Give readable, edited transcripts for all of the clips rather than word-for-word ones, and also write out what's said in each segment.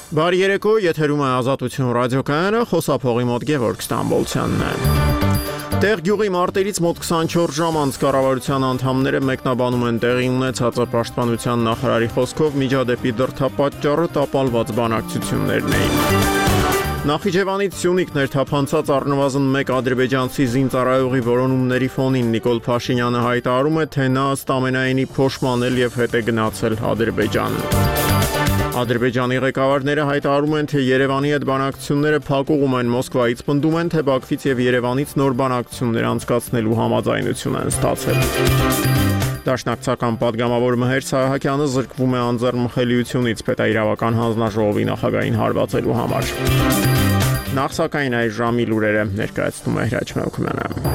Բարի երեկո, եթերում է Ազատություն ռադիոկայանը, խոսափողի մոտ Գևորգ Ստամբոլցյանն է։ Տեղ գյուղի մարտերից մոտ 24 ժամ անց կառավարության անդամները մեկնաբանում են տեղի ունեցած պաշտպանության նախարարի խոսքով միջադեպի դրդապատճառը տապալված բանակցություններն էին։ Նախիջևանից Սյունիք ներթափանցած առնվազն մեկ ադրբեջանցի զինծառայողի որոնումների ֆոնին Նիկոլ Փաշինյանը հայտարարում է, թե նա ըստ ամենայնի փոշմանել եւ հետ է գնացել Ադրբեջան։ Ադրբեջանի ղեկավարները հայտարարում են, թե Երևանի հետ բանակցությունները փակուղում են, Մոսկվայից պնդում են, թե Բաքվից եւ Երևանից նոր բանակցություններ անցկացնելու համաձայնություն են ստացել։ Դաշնակցական պատգամավոր Մհեր Սահակյանը զրկվում է անձեռնմխելիությունից պետաիրավական հանձնաժողովի նախագահին հարվածելու համար։ Նախ սակայն այս ժամի լուրերը ներկայացնում է Հրաչ Մելքումյանը։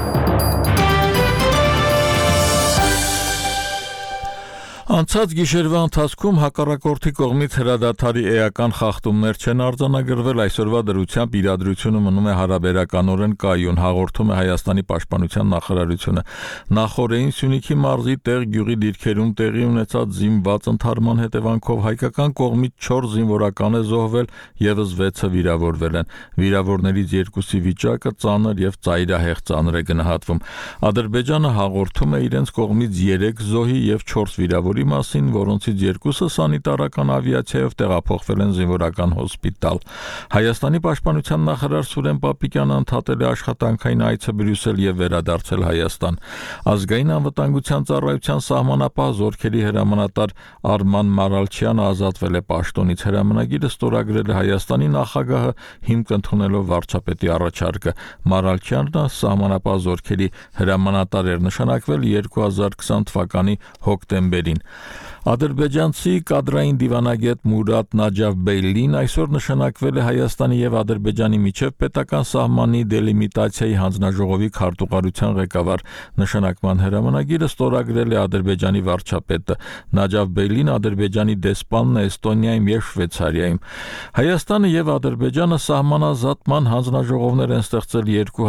Անցած գիշերվա ընթացքում հակառակորդի կողմից հրադադարի էական խախտումներ չեն արձանագրվել, այսօրվա դրությամբ իրադրությունը մնում է հարաբերականորեն կայուն, հաղորդում է Հայաստանի պաշտպանության նախարարությունը։ Նախորդին Սյունիքի մարզի Տեղ գյուղի դիրքերում տեղի ունեցած զինված ընդհարման հետևանքով հայկական կողմից 4 զինվորական է զոհվել, եւս 6-ը վիրավորվել են։ Վիրավորներից 2-ի վիճակը ծանր եւ ծայրահեղ ծանր է գնահատվում։ Ադրբեջանը հաղորդում է իրենց կողմից 3 զոհի եւ 4 վիրավորի մասին, որոնցից 2-ը սանիտարական ավիացիայով տեղափոխվել են զինվորական հոսպիտալ։ Հայաստանի պաշտպանության նախարար Սուրեն Պապիկյանը ընդհատել է աշխատանքային այցը Բրյուսել եւ վերադարձել Հայաստան։ Ազգային անվտանգության ծառայության սահմանապահ զորքերի հրամանատար Արման Մարալչյանը ազատվել է պաշտոնից։ Հրամանագիրը ստորագրել է Հայաստանի նախագահը հիմք ընդունելով վարչապետի առաջարկը։ Մարալչյանը սահմանապահ զորքերի հրամանատար էր նշանակվել 2020 թվականի հոկտեմբերին։ Ադրբեջանցի կադրային դիվանագետ Մուրադ Նաջավբեյլին այսօր նշանակվել է Հայաստանի եւ Ադրբեջանի միջև պետական սահմանի դելիմիտացիայի հանձնաժողովի քարտուղարության ղեկավար։ Նշանակման հրամանագիրը ստորագրել է Ադրբեջանի վարչապետը։ Նաջավբեյլին Ադրբեջանի դեսպանն է Էստոնիայում եւ Շվեյցարիայում։ Հայաստանը եւ Ադրբեջանը սահմանազատման հանձնաժողովներ են ստեղծել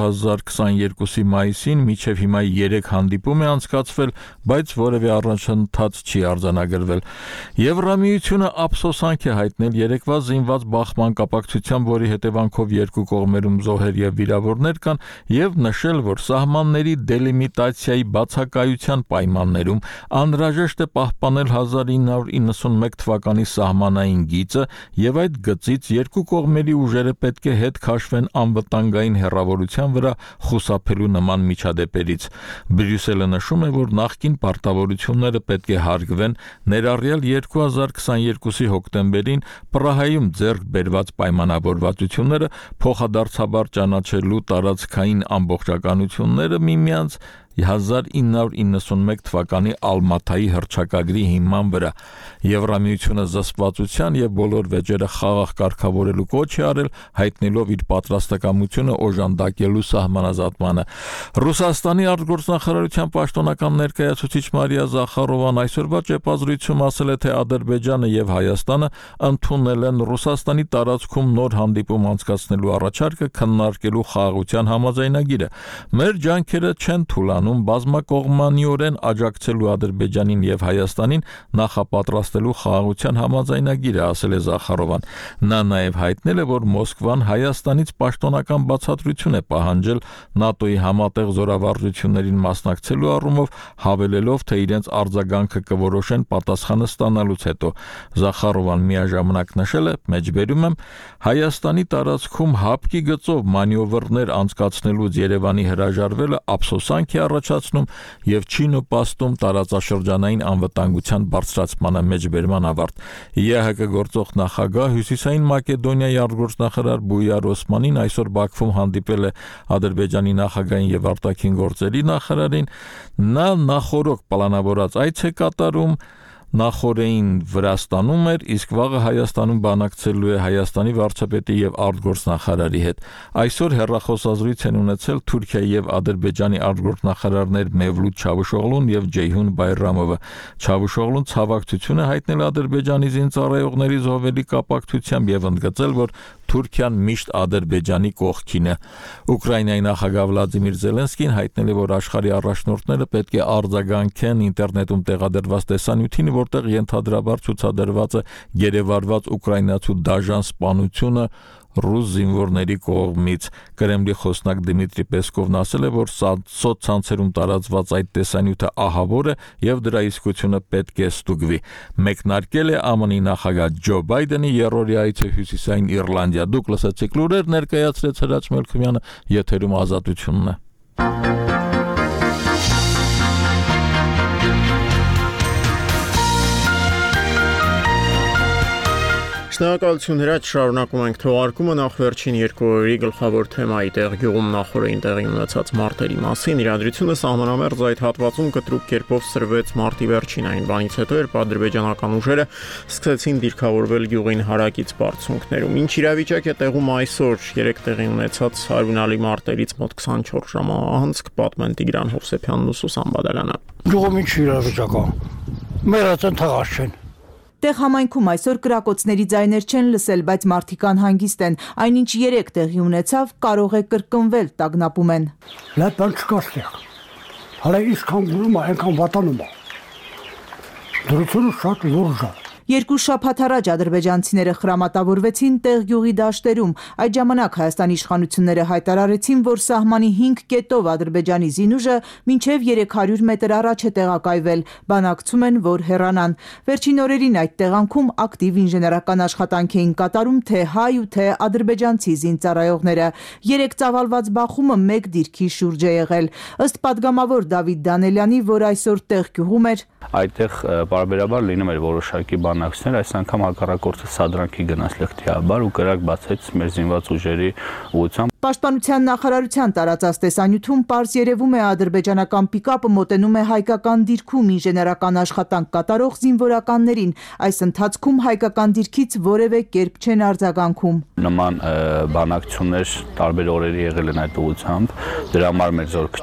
2022-ի մայիսին, մինչեւ հիմա 3 հանդիպում է անցկացվել, բայց որևէ առաջընթաց չի արձանագրվել։ Եվրամիությունը ափսոսանք է հայտնել երեկվա զինված բախման կապակցությամբ, որի հետևանքով երկու կողմերում զոհեր եւ վիրավորներ կան, եւ նշել, որ սահմանների դելիմիտացիայի բացակայության պայմաններում անհրաժեշտ է պահպանել 1991 թվականի սահմանային գիծը եւ այդ գծից երկու կողմերի ուժերը պետք է հետ քաշվեն անվտանգային հեռավորության վրա խուսափելու նման միջադեպերից։ Բրյուսելը նշում է, որ նախկին պարտավորությունները պետք է հարգվեն, ներառյալ 2022-ի հոկտեմբերին Պրահայում ձեռք բերված պայմանավորվածությունները, փոխադարձաբար ճանաչելու տարածքային ամբողջականությունները միմյանց 1991 թվականի Ալմաթայի հռչակագրի հիման վրա։ Եվրամիությունը զսպվածության եւ բոլոր վեճերը խաղաղ կարգավորելու կոչ է արել, հայտնելով իր պատրաստակամությունը օժանդակելու սահմանազատմանը։ Ռուսաստանի արտգործնախարարության պաշտոնական ներկայացուցիչ Մարիա Զախարովան այսօրվա ճեպազրույցում ասել է, թե Ադրբեջանը եւ Հայաստանը ընդունել են Ռուսաստանի տարածքում նոր հանդիպում անցկացնելու առաջարկը քննարկելու խաղաղության համաձայնագիրը։ Մեր ջանքերը չեն թույլանում բազմակողմանիորեն աջակցելու Ադրբեջանին եւ Հայաստանին նախապատրաստելու խաղաղության համաձայնագիրը, ասել է Զախարովան։ Նա նաեւ հայտնել է, որ Մոսկվան Հայաստանից պաշտոնական բացատրություն է պահանջել ՆԱՏՕ-ի համատեղ զորավարժություններին մասնակցելու առումով, հավելելով, թե իրենց արձագանքը կորոշեն պատասխանը ստանալուց հետո։ Զախարովան միաժամանակ նշել է, մեջբերում եմ, Հայաստանի տարածքում հապկի գծով մանևրներ անցկացնելուց Երևանի հրաժարվելը ափսոսանք է առաջացնում եւ չի նպաստում տարածաշրջանային անվտանգության բարձրացմանը, մեջբերման ավարտ։ ԵՀԿ գործող նախագահ Հյուսիսային Մակեդոնիայի արտգործնախարար Բույար Օսմանին այսօր Բաքվում հանդիպել է Ադրբեջանի նախագահին եւ արտաքին գործերի նախարարին։ Նա նախորոք պլանավորած այց է կատարում նախորդին Վրաստանում էր, իսկ վաղը Հայաստանում բանակցելու է Հայաստանի վարչապետի եւ արտգործնախարարի հետ։ Այսօր հեռախոսազրույց են ունեցել Թուրքիայի եւ Ադրբեջանի արտգործնախարարներ Մևլութ Չավուշօղլուն եւ Ջեյհուն Բայրամովը։ Չավուշօղլուն ցավակցություն է հայտնել Ադրբեջանի զինծառայողների զոհվելի կապակցությամբ եւ ընդգծել, որ Թուրքիան միշտ Ադրբեջանի կողքին է։ Ուկրաինայի նախագահ Վլադիմիր Զելենսկին հայտնել է, որ աշխարհի առաջնորդները պետք է արձագանքեն ինտերնետում տեղադրված տեսանյութին, որտեղ ենթադրաբար ցուցադրված է գերեվարված ուկրաինացու դաժան սպանությունը ռուս զինվորների կողմից։ Կրեմլի խոսնակ Դմիտրի Պեսկովն ասել է, որ սոցցանցերում տարածված այդ տեսանյութը ահավոր է եւ դրա իսկությունը պետք է ստուգվի։ Մեկնարկել է ԱՄՆ-ի նախագահ Ջո Բայդենի երրորդյա այցը Հյուսիսային Իռլանդիա։ Դուք լսեցիք լուրեր, ներկայացրեց Հրաչ Մելքումյանը, եթերում Ազատությունն է։ Շնորհակալություն Հրաչ, շարունակում ենք թողարկումը նախ վերջին 2 օրերի գլխավոր թեմայի տեղ գյուղում նախորդին տեղի ունեցած մարտերի մասին։ Իրադրությունը սահմանամերձ այդ հատվածում կտրուկ կերպով սրվեց մարտի վերջին այն բանից հետո, երբ ադրբեջանական ուժերը սկսեցին դիրքավորվել գյուղին հարակից բարձունքներում։ Ինչ իրավիճակ է տեղում այսօր 3 տեղի ունեցած արյունալի մարտերից մոտ 24 ժամ անց կպատմեն Տիգրան Հովսեփյանն ու Սուսան Բադալյանը։ Գյուղում ինչ իրավիճակ է։ Մեր այցեն թղած չեն։ Տեղ համայնքում այսօր կրակոցների ձայներ չեն լսել, բայց մարդիկ անհանգիստ են։ Այնինչ 3 տեղի ունեցավ, կարող է կրկնվել, տագնապում են։ Լավ բան չկա ստեղ։ Հələ իսկան գուրում է, այնքան վատանում է։ Դրությունը շատ լուրջ է։ 2 շաբաթ առաջ ադրբեջանցիները խրամատավորվեցին տեղ գյուղի դաշտերում։ Այդ ժամանակ Հայաստանի իշխանությունները հայտարարեցին, որ սահմանի 5 կետով Ադրբեջանի զինուժը մինչև 300 մետր առաջ է տեղակայվել, բանակցում են, որ հեռանան։ Վերջին օրերին այդ տեղանքում ակտիվ ինժեներական աշխատանք էին կատարում թե հայ ու թե ադրբեջանցի զինծառայողները։ 3 ծավալված բախումը 1 դիրքի շուրջ է եղել։ Ըստ падգամավոր Դավիթ Դանելյանի, որ այսօր տեղ գյուղում էր, այդտեղ բարբերաբար լինում էր որոշակի բանակցներ, այս անգամ հակառակորդը սադրանքի գնաց լեգթիաբար ու կրակ բացեց մեր զինված ուժերի ուղղությամբ։ Պաշտպանության նախարարության տարածած տեսանյութում պարզ երևում է ադրբեջանական պիկապը մոտենում է հայկական դիրքում ինժեներական աշխատանք կատարող զինվորականներին։ Այս ընթացքում հայկական դիրքից որևէ կերպ չեն արձագանքում։ Նման բանակցություններ տարբեր օրերի եղել են այդ ուղղությամբ, դրա համար մեր զորքը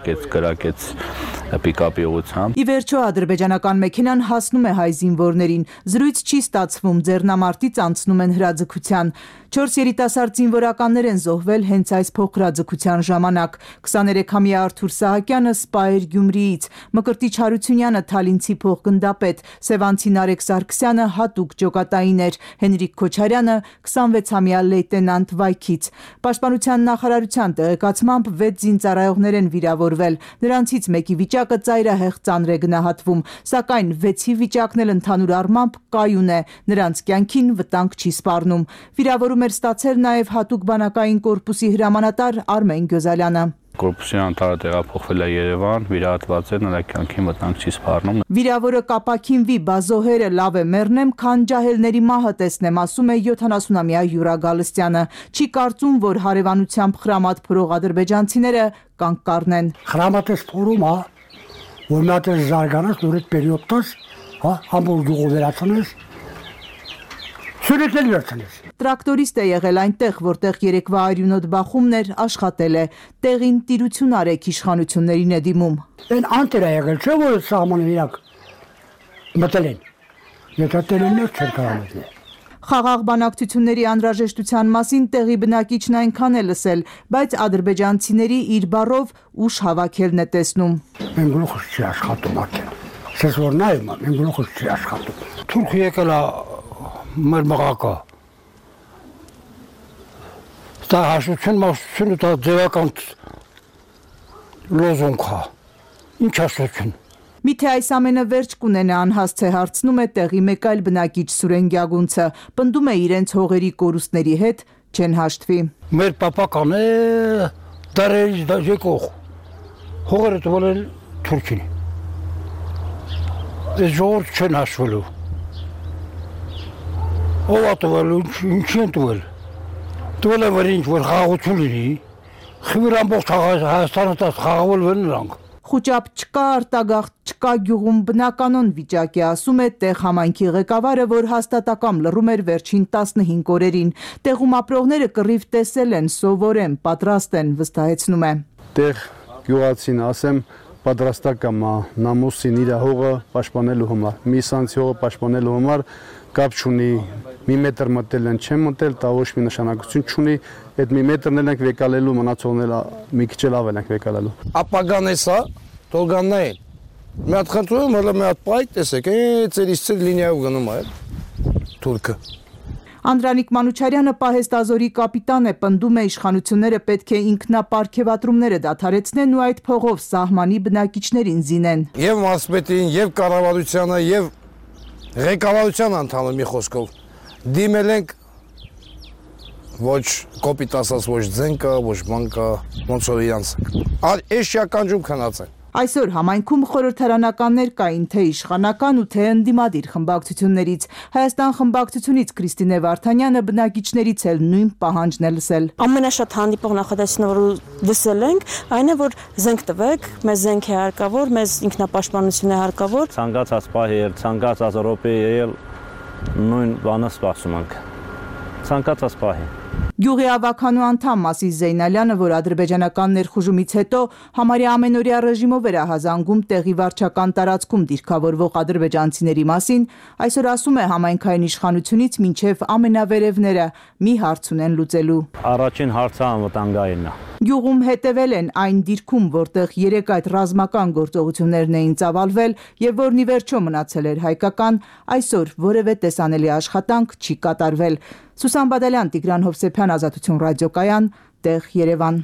չկրակեց պիկապի ուղղությամբ։ Ի վերջո ադրբեջանական մեքենան հասնում է հայ զինվորներին։ Զրույց չի ստացվում, ձեռնամարտից անցնում են հրաձգության։ 4 երիտասարդ զինվորականներ են զոհվել հենց այս փոխհրաձգության ժամանակ։ 23-ամյա Արթուր Սահակյանը Սպայր Գյումրիից, Մկրտիչ Հարությունյանը Թալինցի փոխգնդապետ, Սևանցի Նարեկ Սարգսյանը հատուկ ջոկատային էր, Հենրիկ Քոչարյանը 26-ամյա լեյտենանտ Վայքից։ Պաշտպանության նախարարության տեղեկացմամբ 6 զինծառայողներ են վիրավորվել։ Նրանցից մեկի վիճակը ծայրահեղ ծանր է գնահատվում, սակայն 6-ի վիճակն էլ ընդհանուր առմամբ կայուն է, նրանց կյանքին վտանգ չի սպառնում։ Վիրավորում էր ստացել նաև հատուկ բանակային կորպուսի հրամանատար Արմեն Գյոզալյանը։ Կորպուսի անտարը տեղափոխվել է Երևան, վիրահատված է, նրա կյանքին վտանգ չի սպառնում։ Վիրավորը կապաքինվի, բա զոհերը լավ է մեռնեմ, քան ջահելների մահը տեսնեմ, ասում է 70-ամյա Յուրա Գալստյանը։ Չի կարծում, որ հարևանությամբ խրամատ փորող ադրբեջանցիները կանգ կառնեն։ Խրամատը փորում է, որ նա դեռ զարգանաց նորից պերիոդտոս, հա, ամբողջ գյուղը վերացնես։ Սուրիկել վերցնես։ Տրակտորիստ է եղել այնտեղ, որտեղ երեկվա արյունոտ բախումն էր, աշխատել է։ Տեղին տիրություն արեք իշխանություններին է դիմում։ Այն անտեր է եղել, չէ՞ որ սահմանը իրանք մտել են։ Եթե տելեններ չեր կարողանում։ Խաղաղ բանակցությունների անհրաժեշտության մասին տեղի բնակիչն այնքան է լսել, բայց ադրբեջանցիների իր բառով ուշ հավաքելն է տեսնում։ Մենք գլուխս չի աշխատում ակել։ Սես որ նայում եմ, մենք գլուխս չի աշխատում։ Թուրքը եկել է մեր մղակա։ Դա հաշվություն դա ձևական լոզունգ է։ Ինչ հաշվություն։ Միթե այս ամենը վերջ կունենա, անհասց է հարցնում է տեղի մեկ այլ բնակիչ Սուրեն Գյագունցը, պնդում է իրենց հողերի կորուստների հետ չեն հաշտվի։ Մեր պապական է դարերից եկող հողերը տվել են Թուրքին։ Այս ժողովուրդ չեն հաշվելու։ Ով է տվել, ինչի են տվել։ Տվել է, որ ինչ-որ խաղաղություն լինի, խիվիր ամբողջ Հայաստանը խաղաղվելվել նրանք։ Խուճապ չկա, արտագաղթ չկա գյուղում բնականon վիճակ է, ասում է տեղ համայնքի ղեկավարը, որ հաստատակամ լռում էր վերջին 15 օրերին։ Տեղում ապրողները կռիվ տեսել են, սովոր են, պատրաստ են, վստահեցնում է։ Տեղ գյուղացին ասեմ, պատրաստակամ նամուսին իր հողը պաշտպանելու համար, միսանցի հողը պաշտպանելու համար կապ չունի, մի մետր մտել են, չեն մտել, դա ոչ մի նշանակություն չունի, այդ մի մետրն ենք վեկալելու, մնացողն էլ մի քիչ լավ ենք վեկալելու։ Ապագան է սա, թողաննային։ Մի հատ խնդրում եմ, հələ մի հատ պայք տեսեք, ծերից ծեր լինիայով գնում է թուրքը։ Անդրանիկ Մանուչարյանը պահեստազորի կապիտան է, պնդում է իշխանությունները պետք է ինքնապարգևատրումները դադարեցնեն ու այդ փողով սահմանի բնակիչներին զինեն։ Եվ մարզպետին, եւ կառավարությանը, եւ ղեկավարության անդամը մի խոսքով դիմել ենք ոչ կոպիտ ասած ոչ ձեն կա, ոչ բան կա, ոնց որ իրանց։ Այս շականջում քնած են։ Այսօր համայնքում խորհրդարանականներ կային թե իշխանական ու թե ընդդիմադիր խմբակցություններից։ Հայաստան խմբակցությունից Քրիստինե Վարդանյանը բնակիչներից էլ նույն պահանջն է լսել։ Ամենաշատ հանդիպող նախադասությունը, որ լսել ենք, այն է, որ զենք տվեք, մեզ զենք է հարկավոր, մեզ ինքնապաշտպանություն է հարկավոր։ Ցանկացած պահի, ցանկացած րոպեի նույն բանը սպասում ենք։ Ցանկացած պահի։ Գյուղի ավականու անդամ Մասիս Զեյնալյանը, որ ադրբեջանական ներխուժումից հետո համարյա ամենօրյա ռեժիմով էր ահազանգում տեղի վարչական տարածքում դիրքավորվող ադրբեջանցիների մասին, այսօր ասում է համայնքային իշխանությունից մինչև ամենավերևները մի հարց ունեն լուծելու։ Առաջին հարցը անվտանգայինն է։ Գյուղում հետևել են այն դիրքում, որտեղ երեք այդ ռազմական գործողություններն էին ծավալվել եւ որն ի վերջո մնացել էր հայկական, այսօր որևէ տեսանելի աշխատանք չի կատարվել։ Սուսան Բադալյան, Տիգրան Հովսեփյան, Ազատություն ռադիոկայան, տեղ Երևան։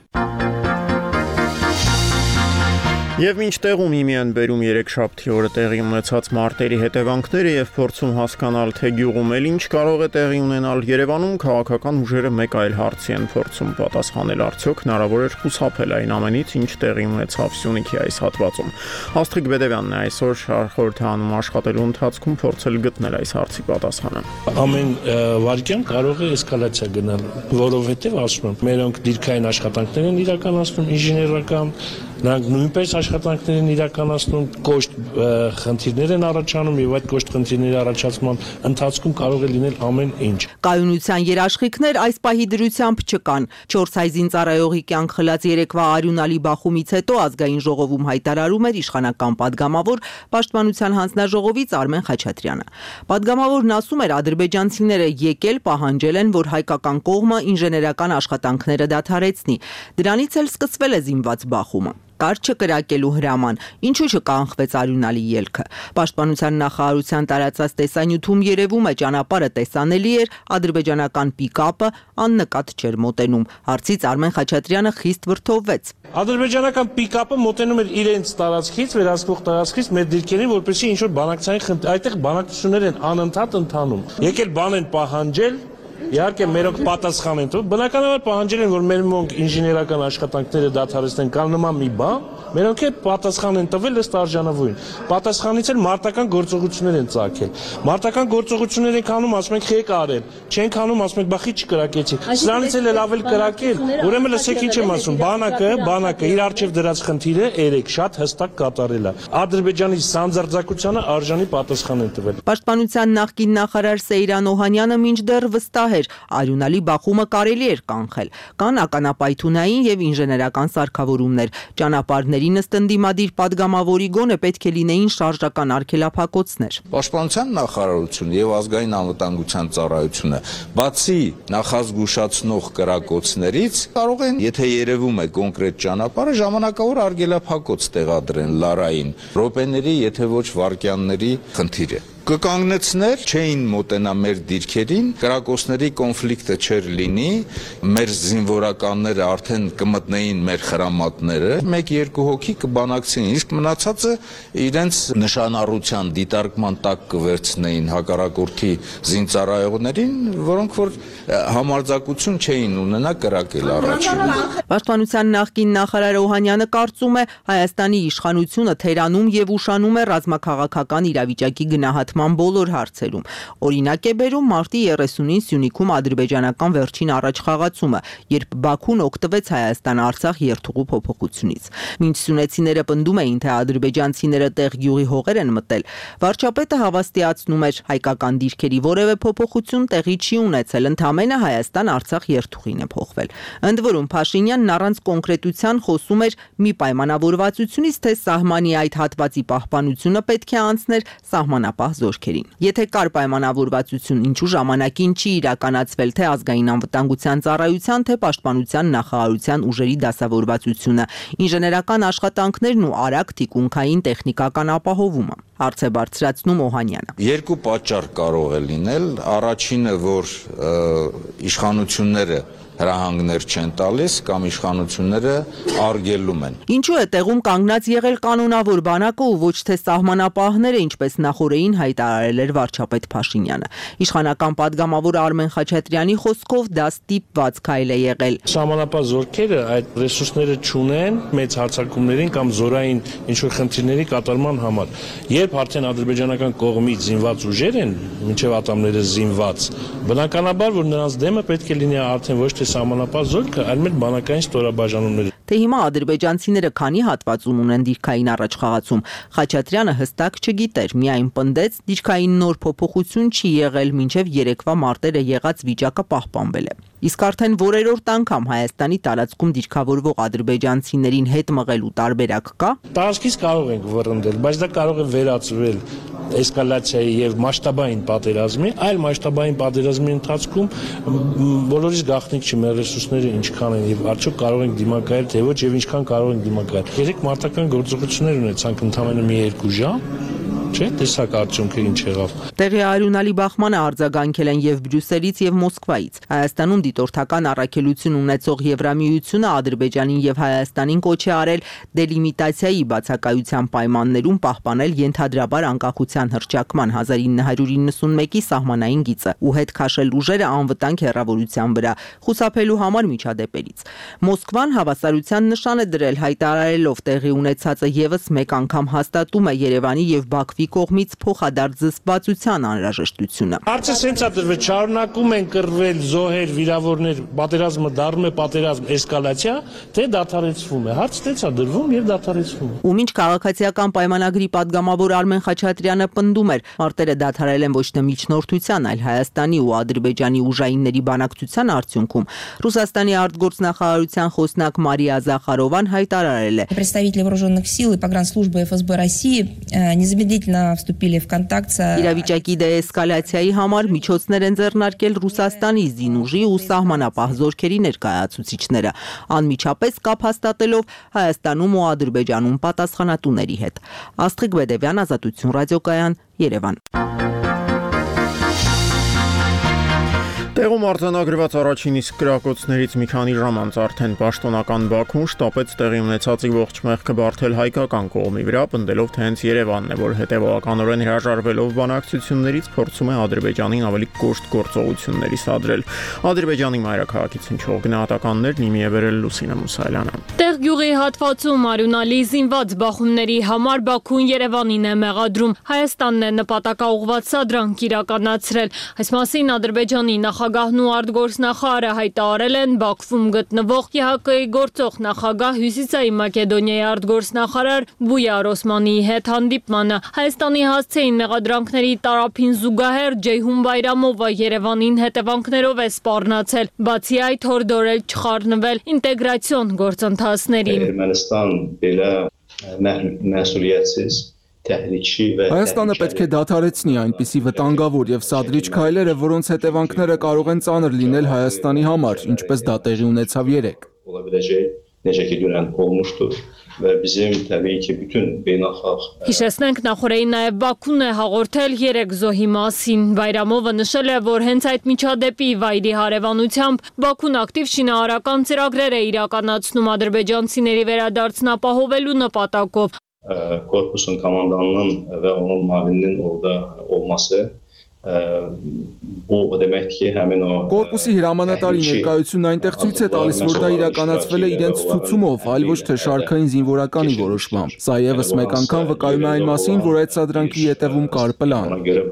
Եվ մինչ տեղում հիմի են բերում երեքշաբթի օրը տեղի ունեցած մարտերի հետևանքները եւ փորձում հասկանալ, թե գյուղում էլ ինչ կարող է տեղի ունենալ, Երևանում քաղաքական ուժերը մեկ այլ հարցի են փորձում պատասխանել, արդյոք հնարավոր է խուսափել այն ամենից, ինչ տեղի ունեցավ Սյունիքի այս հատվածում։ Աստղիկ Բեդևյանն է այսօր խորհրդարանում աշխատելու ընթացքում փորձել գտնել այս հարցի պատասխանը։ Ամեն վարքյան կարող է էսկալացիա գնալ, որովհետեւ ասում եմ, մերոնք դիրքային աշխատանքներ են իրականացնում, ինժեներական, նրանք նույնպես աշխատանքներ են իրականացնում, կոշտ խնդիրներ են առաջանում եւ այդ կոշտ խնդիրների առաջացման ընթացքում կարող է լինել ամեն ինչ։ Կայունության երաշխիքներ այս պահի դրությամբ չկան։ 4 հայզին ծառայողի կյանք խլած երեկվա արյունալի բախումից հետո ազգային ժողովում հայտարարում էր իշխանական падգամավոր Պաշտպանության հանձնաժողովից Արմեն Խաչատրյանը։ Падգամավորն ասում էր, ադրբեջանցիները եկել պահանջել են, որ հայկական կողմը ինժեներական աշխատանքները դադարեցնի։ Դրանից էլ սկսվել է զինված բախումը։ Կար չկրակելու հրաման, ինչու չկանխվեց արյունալի ելքը։ Պաշտպանության նախարարության տարածած տեսանյութում երևում է ճանապարհը տեսանելի էր, ադրբեջանական պիկապը աննկատ չէր մոտենում։ Հարցից Արմեն Խաչատրյանը խիստ վրդովվեց։ Ադրբեջանական պիկապը մոտենում էր իրենց տարածքից, վերահսկող տարածքից մեր դիրքերին, որպեսզի ինչ-որ բանակցային խնդիր, այդտեղ բանակցություններ են անընդհատ ընթանում։ Եկել բան են պահանջել, իհարկե մերոնք պատասխան են տվել, բնականաբար պահանջել են, որ մեր մոնք ինժեներական աշխատանքները դադարեցնեն կամ նման մի բան, մերոնք է պատասխան են տվել ըստ արժանավորին։ Պատասխանից էլ մարտական գործողություններ են ծագել։ Մարտական գործողություններ ենք անում, ասում ենք խեք արել, չենք անում, ասում ենք բախի չկրակեցի։ Սրանից էլ ավել կրակել, ուրեմն լսեք ինչ եմ ասում, բանակը իր արժև դրած խնդիրը երեք շատ հստակ կատարել է։ Ադրբեջանի սանձարձակությանը արժանի պատասխան են տվել։ Պաշտպանության նախկին նախարար Սեյրան Օհանյանը մինչդեռ վստահ էր, արյունալի բախումը կարելի էր կանխել։ Կան ականապայթունային եւ ինժեներական սարքավորումներ, ճանապարհներին ըստ ընդդիմադիր падգամավորի գոնե պետք է լինեին շարժական արգելափակոցներ։ Պաշտպանության նախարարությունը եւ ազգային անվտանգության ծառայությունը բացի նախազգուշացնող կրակոցներից կարող են, եթե երևում է կոնկրետ ճանապարհը, ժամանակավոր արգելափակոց տեղադրեն լարային րոպեների, եթե ոչ վարկյանների խնդիր է։ Կկանգնեցներ, չէին մոտենա մեր դիրքերին, կրակոցների կոնֆլիկտը չէր լինի, մեր զինվորականները արդեն կմտնեին մեր խրամատները, 1-2 հոգի կբանակցեին, իսկ մնացածը իրենց նշանառության դիտարկման տակ կվերցնեին հակառակորդի զինծառայողներին, որոնք որ համարձակություն չէին ունենա կրակել առաջին։ Պաշտպանության նախկին նախարար Օհանյանը կարծում է, Հայաստանի իշխանությունը թերանում եւ ուշանում է ռազմաքաղաքական իրավիճակի գնահատման բոլոր հարցերում։ Օրինակ է բերում մարտի 30-ին Սյունիքում ադրբեջանական վերջին առաջխաղացումը, երբ Բաքուն օգտվեց Հայաստան-Արցախ երթուղու փոփոխությունից։ Մինչ սյունեցիները պնդում էին, թե ադրբեջանցիները տեղ գյուղի հողեր են մտել, վարչապետը հավաստիացնում էր, հայկական դիրքերի որևէ փոփոխություն տեղի չի ունեցել, ընդամենը Հայաստան-Արցախ երթուղին է փոխվել։ Ընդ որում Փաշինյանն առանց կոնկրետության խոսում էր մի պայմանավորվածությունից, թե սահմանի այդ հատվածի պահպանությունը պետք է անցներ սահմանապահ զորքերին։ Եթե կար պայմանավորվածություն, ինչու ժամանակին չի իրականացվել թե ազգային անվտանգության ծառայության, թե պաշտպանության նախարարության ուժերի դասավորվածությունը, ինժեներական աշխատանքներն ու արագ թիկունքային տեխնիկական ապահովումը։ Հարց է բարձրացնում Օհանյանը։ Երկու պատճառ կարող է լինել, առաջինը, որ իշխանությունները հրահանգներ չեն տալիս կամ իշխանությունները արգելում են։ Ինչու է տեղում կանգնած եղել կանոնավոր բանակը ու ոչ թե սահմանապահները, ինչպես նախորդին հայտարարել էր վարչապետ Փաշինյանը։ Իշխանական падգամավոր Արմեն Խաչատրյանի խոսքով դա ստիպված քայլ է եղել։ Սահմանապահ զորքերը այդ ռեսուրսները չունեն մեծ հարձակումներին կամ զորային ինչ-որ խնդիրների կատարման համար։ Երբ արդեն ադրբեջանական կողմից զինված ուժեր են, մինչև ատամները զինված, բնականաբար որ նրանց դեմը պետք է լինի արդեն ոչ թե սահմանապահ զորքը, այլ մեր բանակային ստորաբաժանումները։ Թե հիմա ադրբեջանցիները քանի հատվածում ունեն դիրքային առաջխաղացում, Խաչատրյանը հստակ չգիտեր, միայն պնդեց դիրքային նոր փոփոխություն չի եղել, մինչև երեկվա մարտերը եղած վիճակը պահպանվել է։ Իսկ արդեն որերորդ անգամ Հայաստանի տարածքում դիրքավորվող ադրբեջանցիներին հետ մղելու տարբերակ կա։ Տարածքից կարող ենք վռնդել, բայց դա կարող է վերածվել էսկալացիայի եւ մասշտաբային պատերազմի, այլ մասշտաբային պատերազմի ընթացքում բոլորից գաղտնիք չի մեր ռեսուրսները ինչքան են եւ արդյոք կարող ենք դիմակայել թե ոչ եւ ինչքան կարող ենք դիմակայել։ Երեք մարտական գործողություններ ունեցանք ընդամենը մի 2 ժամ, չէ՞, տեսակ արդյունքը ինչ եղավ։ Տեղի Արյունալի Բախմանը արձագանքել են եւ Բրյուսելից եւ Մոսկվայից։ Հայաստանում դիտորդական առաքելություն ունեցող Եվրամիությունը Ադրբեջանին եւ Հայաստանին կոչ է արել դելիմիտացիայի բացակայության պայմաններում պահպանել ենթադրաբար անկախության հռչակման 1991-ի սահմանային գիծը ու հետ քաշել ուժերը անվտանգ հեռավորության վրա, խուսափելու համար միջադեպերից։ Մոսկվան հավասարության նշան է դրել, հայտարարելով տեղի ունեցածը եւս մեկ անգամ հաստատում է Երևանի եւ Բաքվի կողմից փոխադարձ զսպվածության անհրաժեշտությունը։ Հարցը սենց է դրվել, շարունակում են կռվել զոհեր, վիրավորներ, պատերազմը դառնում է պատերազմ, էսկալացիա, թե դադարեցվում է։ Հարցը տենց է դրվում եւ դադարեցվում է։ Ու մինչ քաղաքացիական պայմանագրի падգամավոր Արմեն Խաչատրյանը պնդում էր, մարտերը դադարել են ոչ թե միջնորդության, այլ Հայաստանի ու Ադրբեջանի ուժայինների բանակցության արդյունքում, Ռուսաստանի արտգործնախարարության խոսնակ Մարիա Զախարովան հայտարարել է. Представители вооруженных сил и погранслужбы ФСБ России незамедлительно вступили в контакт с Իրավիճակի դեէսկալացիայի համար միջոցներ են ձեռնարկել Ռուսաստանի զինուժի ու սահմանապահ զորքերի ներկայացուցիչները, անմիջապես կապ հաստատելով Հայաստանում ու Ադրբեջանում պատասխանատուների հետ։ Աստղիկ Բեդևյան, Ազատություն ռադիոկայան, Երևան։ Տեղում արձանագրված առաջին իսկ կրակոցներից մի քանի ժամ անց արդեն պաշտոնական Բաքուն շտապեց տեղի ունեցածի ողջ մեղքը բարթել հայկական կողմի վրա, պնդելով թե հենց Երևանն է, որ հետևողականորեն հրաժարվելով բանակցություններից փորձում է Ադրբեջանին ավելի կոշտ գործողությունների սադրել։ Ադրբեջանի մայրաքաղաքից հնչող գնահատականներն իմի է բերել Լուսինե Մուսայելյանը։ Տեղ գյուղի հատվածում Արյունալի զինված բախումների համար Բաքուն Երևանին է մեղադրում։ Հայաստանն է նպատակաուղղված սադրանք իրականացրել։ Այս մասին Ադրբեջանի նախագահն ու արտգործնախարարը հայտարարել են Բաքվում գտնվող ՀՀԿ-ի գործող նախագահ Հյուսիսային Մակեդոնիայի արտգործնախարար Բույար Օսմանիի հետ հանդիպմանը։ Հայաստանի հասցեին մեղադրանքների տարափին զուգահեռ Ջեյհուն Բայրամովը Երևանին հետևանքներով է սպառնացել։ Բացի այդ հորդորել չխառնվել ինտեգրացիոն գործընթացներին։ Ermənistan belə məsuliyyətsiz Հայաստանը պետք է դադարեցնի այնպիսի վտանգավոր եւ սադրիչ քայլերը, որոնց հետևանքները կարող են ծանր լինել Հայաստանի համար, ինչպես դա տեղի ունեցավ երեկ։ Հիշեցնենք, նախորդին նաև Բաքուն է հաղորդել 3 զոհի մասին։ Բայրամովը նշել է, որ հենց այդ միջադեպի վայրի հարևանությամբ Բաքուն ակտիվ շինարարական ծրագրեր է իրականացնում ադրբեջանցիների վերադարձն ապահովելու նպատակով։ Korpusun komandanının ve onun mavininin orada olması bu demek ki həmin o Կորպուսի հրամանատարի ներկայությունն այնտեղ ցույց է տալիս, որ դա իրականացվել է իրենց ցուցումով, այլ ոչ թե շարքային զինվորականի որոշմամբ։ Սա եւս մեկ անգամ վկայում է այն մասին, որ այդ սադրանքի ետևում կար պլան։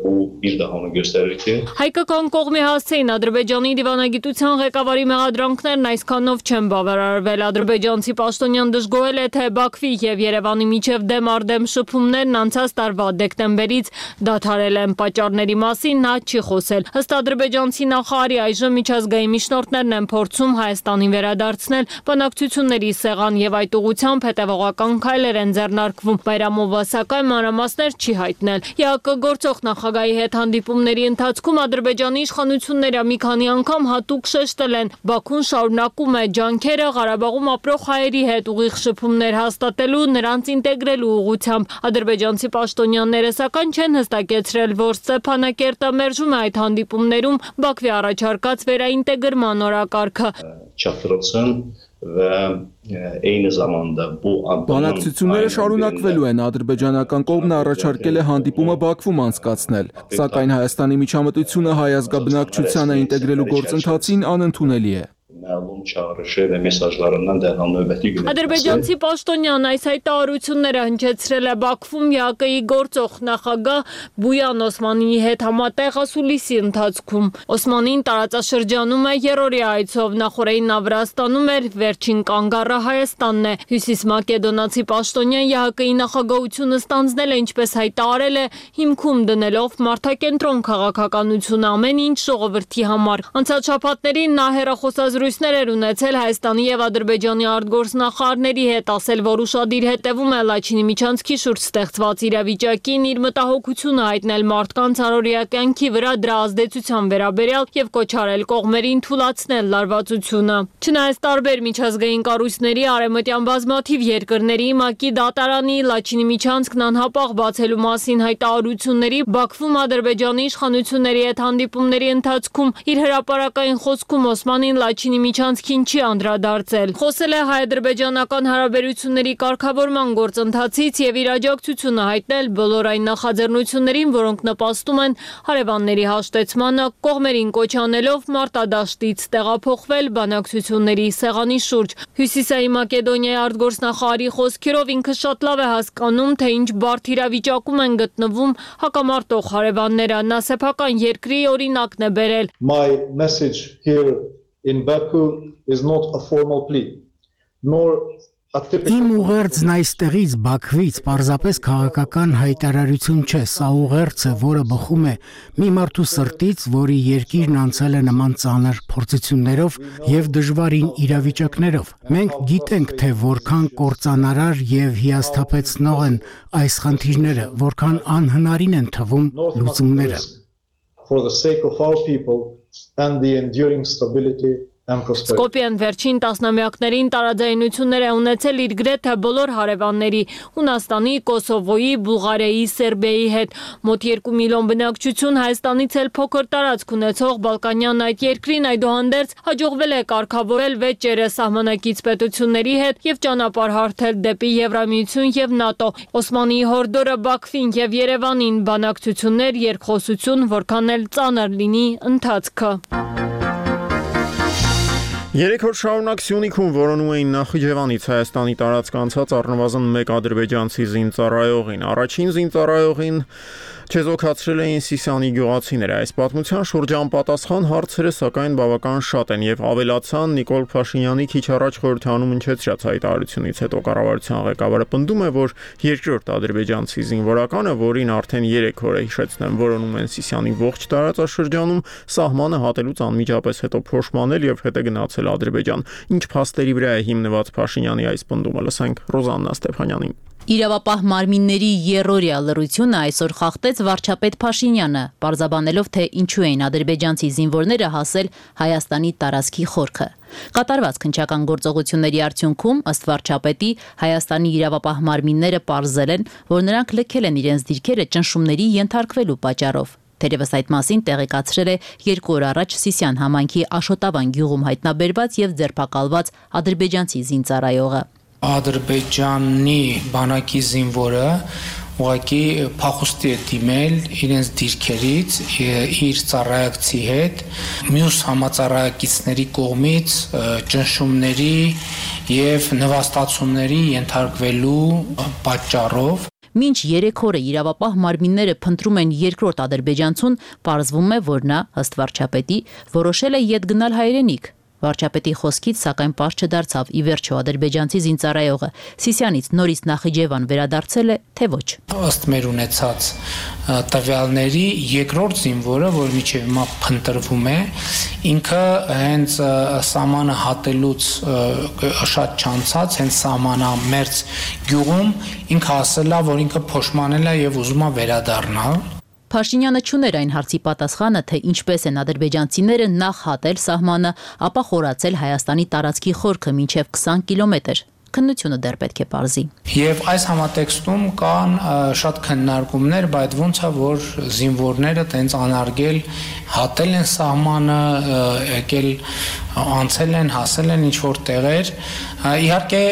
bir daha onu gösterir ki Հայկական կողմի հասցեին Ադրբեջանի դիվանագիտության ղեկավարի մեղադրանքներն այսքանով չեն բավարարվել։ Ադրբեջանցի պաշտոնյան դժգոհել է, թե Բաքվի եւ Երևանի միջև դեմ առ դեմ շփումներն անցած տարվա դեկտեմբերից դադարել են։ Պատճառների մասին նա չի խոսել։ Ըստ ադրբեջանցի նախարարի այժմ միջազգային միջնորդներն են փորձում Հայաստանին վերադարձնել բանակցությունների սեղան եւ այդ ուղղությամբ հետեւողական քայլեր են ձեռնարկվում։ Բայրամովը սակայն մանրամասներ չի հայտնել։ ԵԱԿ գործող նախագահի հետ հանդիպումների ընթացքում Ադրբեջանի իշխանությունները մի քանի անգամ հատուկ շեշտել են, Բաքուն շարունակում է ջանքերը Ղարաբաղում ապրող հայերի հետ ուղիղ շփումներ հաստատելու, նրանց ինտեգրելու ուղղությամբ։ Ադրբեջանցի պաշտոնյաները սակայն չեն հստակեցրել, որ Ստեփանակերտը մերժում է այդ հանդիպումներում Բաքվի առաջարկած վերաինտեգրման օրակարգը։ Çatırılsın və eyni zamanda bu Բանակցությունները շարունակվելու են, ադրբեջանական կողմն առաջարկել է հանդիպումը Բաքվում անցկացնել, սակայն Հայաստանի միջամտությունը հայ ազգաբնակչությանը ինտեգրելու գործընթացին անընդունելի է։ Məlum çağrışı və mesajlarından dərhal növbəti günə Ադրբեջանցի պաշտոնյան այս հայտարարությունները հնչեցրել է Բաքվում ԵԱԿ-ի գործող նախագահ Բույան Օսմանիի հետ համատեղ ասուլիսի ընթացքում։ Օսմանին տարածաշրջանում է երրորդի այցով, նախորդին նա Վրաստանում էր, վերջին կանգառը Հայաստանն է։ Հյուսիս մակեդոնացի պաշտոնյան ԵԱԿ-ի նախագահությունը ստանձնել է, ինչպես հայտարարել է, հիմքում դնելով մարդակենտրոն քաղաքականությունը ամեն ինչ ժողովրդի համար։ Անցած շաբաթներին նա հեռախոսազրույցներ էր ունեցել Հայաստանի եւ Ադրբեջանի արտգործնախարարների հետ, ասել, որ ուշադիր հետևում է Լաչինի միջանցքի շուրջ ստեղծված իրավիճակին, իր մտահոգությունը հայտնել մարդկանց առօրյա կյանքի վրա դրա ազդեցության վերաբերյալ եւ կոչարել կողմերին թույլատրել լարվածությունը։ Չնայած տարբեր միջազգային կառույցների արևմտյան բազմաթիվ երկրների ՄԱԿ-ի դատարանի Լաչինի միջանցքն անհապաղ բացելու մասին հայտարարությունների, Բաքվում Ադրբեջանի իշխանությունների հետ հանդիպումների ընթացքում իր հրապարակային խոսքում Օսմանին Լաչինի միջանցքին չի անդրադարձել։ Խոսել է հայ-ադրբեջանական հարաբերությունների կարգավորման գործընթացից եւ իր աջակցությունը հայտնել բոլոր այն նախաձեռնություններին, որոնք նպաստում են հարևանների հաշտեցմանը, կողմերին կոչ անելով մարտադաշտից տեղափոխվել բանակցությունների սեղանի շուրջ։ Հյուսիսային Մակեդոնիայի արտգործնախարարի խոսքերով ինքը շատ լավ է հասկանում, թե ինչ բարդ իրավիճակում են գտնվում հակամարտող հարևանները։ Նա սեփական երկրի օրինակն է բերել։ My message here in Baku is not a formal plea, nor Իմ ուղերձն այստեղից Բաքվից պարզապես քաղաքական հայտարարություն չէ, սա ուղերձ է, որը բխում է մի մարդու սրտից, որի երկիրն անցել է նման ծանր փորձություններով եւ դժվարին իրավիճակներով։ Մենք գիտենք, թե որքան կործանարար եւ հիասթափեցնող են այս խնդիրները, որքան անհնարին են թվում լուծումները։ For the sake of our people and the enduring stability Սկոպիան վերջին տասնամյակներին տարաձայնություններ է ունեցել իր գրեթե բոլոր հարևանների՝ Հունաստանի, Կոսովոյի, Բուլղարիայի, Սերբիայի հետ։ Մոտ 2 միլիոն բնակչություն Հայաստանից էլ փոքր տարածք ունեցող Բալկանյան այդ երկրին այդուհանդերձ հաջողվել է կարգավորել վեճերը սահմանակից պետությունների հետ եւ ճանապարհ հարթել դեպի Եվրամիություն եւ ՆԱՏՕ։ Օսմանիի հորդորը Բաքվին եւ Երևանին բանակցություններ, երկխոսություն, որքան էլ ծանր լինի ընթացքը։ 3 օր շարունակ Սյունիքում որոնում էին Նախիջևանից Հայաստանի տարածք անցած առնվազն 1 ադրբեջանցի զինծառայողին։ Առաջին զինծառայողին չեզոքացրել էին Սիսիանի գյուղացիները։ Այս պատմության շուրջ անպատասխան հարցերը սակայն բավական շատ են եւ ավելացան Նիկոլ Փաշինյանի քիչ առաջ խորհրդանում հնչեցրած հայտարարությունից հետո կառավարության ղեկավարը պնդում է, որ երկրորդ ադրբեջանցի զինվորականը, որին արդեն 3 օր է հիշեցնեմ, որոնում են Սիսիանի ողջ տարածաշրջանում, սահմանը հատելուց անմիջապես հետո փոշմանել եւ հետ է գնացել Ադրբեջան։ Ինչ փաստերի վրա է հիմնված Փաշինյանի այս պնդումը, լսենք Ռոզաննա Ստեփանյանին։ Իրավապահ մարմինների երրորդյա լռությունը այսօր խախտեց վարչապետ Փաշինյանը, պարզաբանելով, թե ինչու էին ադրբեջանցի զինվորները հասել Հայաստանի տարածքի խորքը։ Կատարված քննչական գործողությունների արդյունքում, ըստ վարչապետի, Հայաստանի իրավապահ մարմինները պարզել են, որ նրանք լքել են իրենց դիրքերը ճնշումների ենթարկվելու պատճառով։ Թերևս այդ մասին տեղեկացրել է 2 օր առաջ Սիսիան համայնքի Աշոտավան գյուղում հայտնաբերված եւ ձերբակալված ադրբեջանցի զինծառայողը։ Ադրբեջանի բանակի զինվորը ուղղակի փախուստի է դիմել իրենց դիրքերից իր ծառայակցի հետ մյուս համածառայակիցների կողմից ճնշումների եւ նվաստացումների ենթարկվելու պատճառով։ Մինչ 3 օրը իրավապահ մարմինները փնտրում են երկրորդ ադրբեջանցուն, պարզվում է, որ նա, ըստ վարչապետի, որոշել է ետ գնալ հայրենիք։ Վարչապետի խոսքից սակայն պարզ չդարձավ ի վերջո ադրբեջանցի զինծառայողը Սիսյանից նորից Նախիջևան վերադարձել է, թե ոչ։ Ըստ մեր ունեցած տվյալների երկրորդ զինվորը, որ մինչև հիմա փնտրվում է, ինքը հենց սահմանը հատելուց շատ չանցած, հենց սահմանամերձ գյուղում ինքը ասել է, որ ինքը փոշմանել է եւ ուզում է վերադառնալ։ Փաշինյանը չուներ այն հարցի պատասխանը, թե ինչպես են ադրբեջանցիները նախ հատել սահմանը, ապա խորացել Հայաստանի տարածքի խորքը մինչև 20 կիլոմետր։ Քննությունը դեռ պետք է պարզի։ Եվ այս համատեքստում կան շատ քննարկումներ, բայց ոնց է որ զինվորները տենց անարգել հատել են սահմանը, եկել անցել են, հասել են ինչ որ տեղեր։ Իհարկե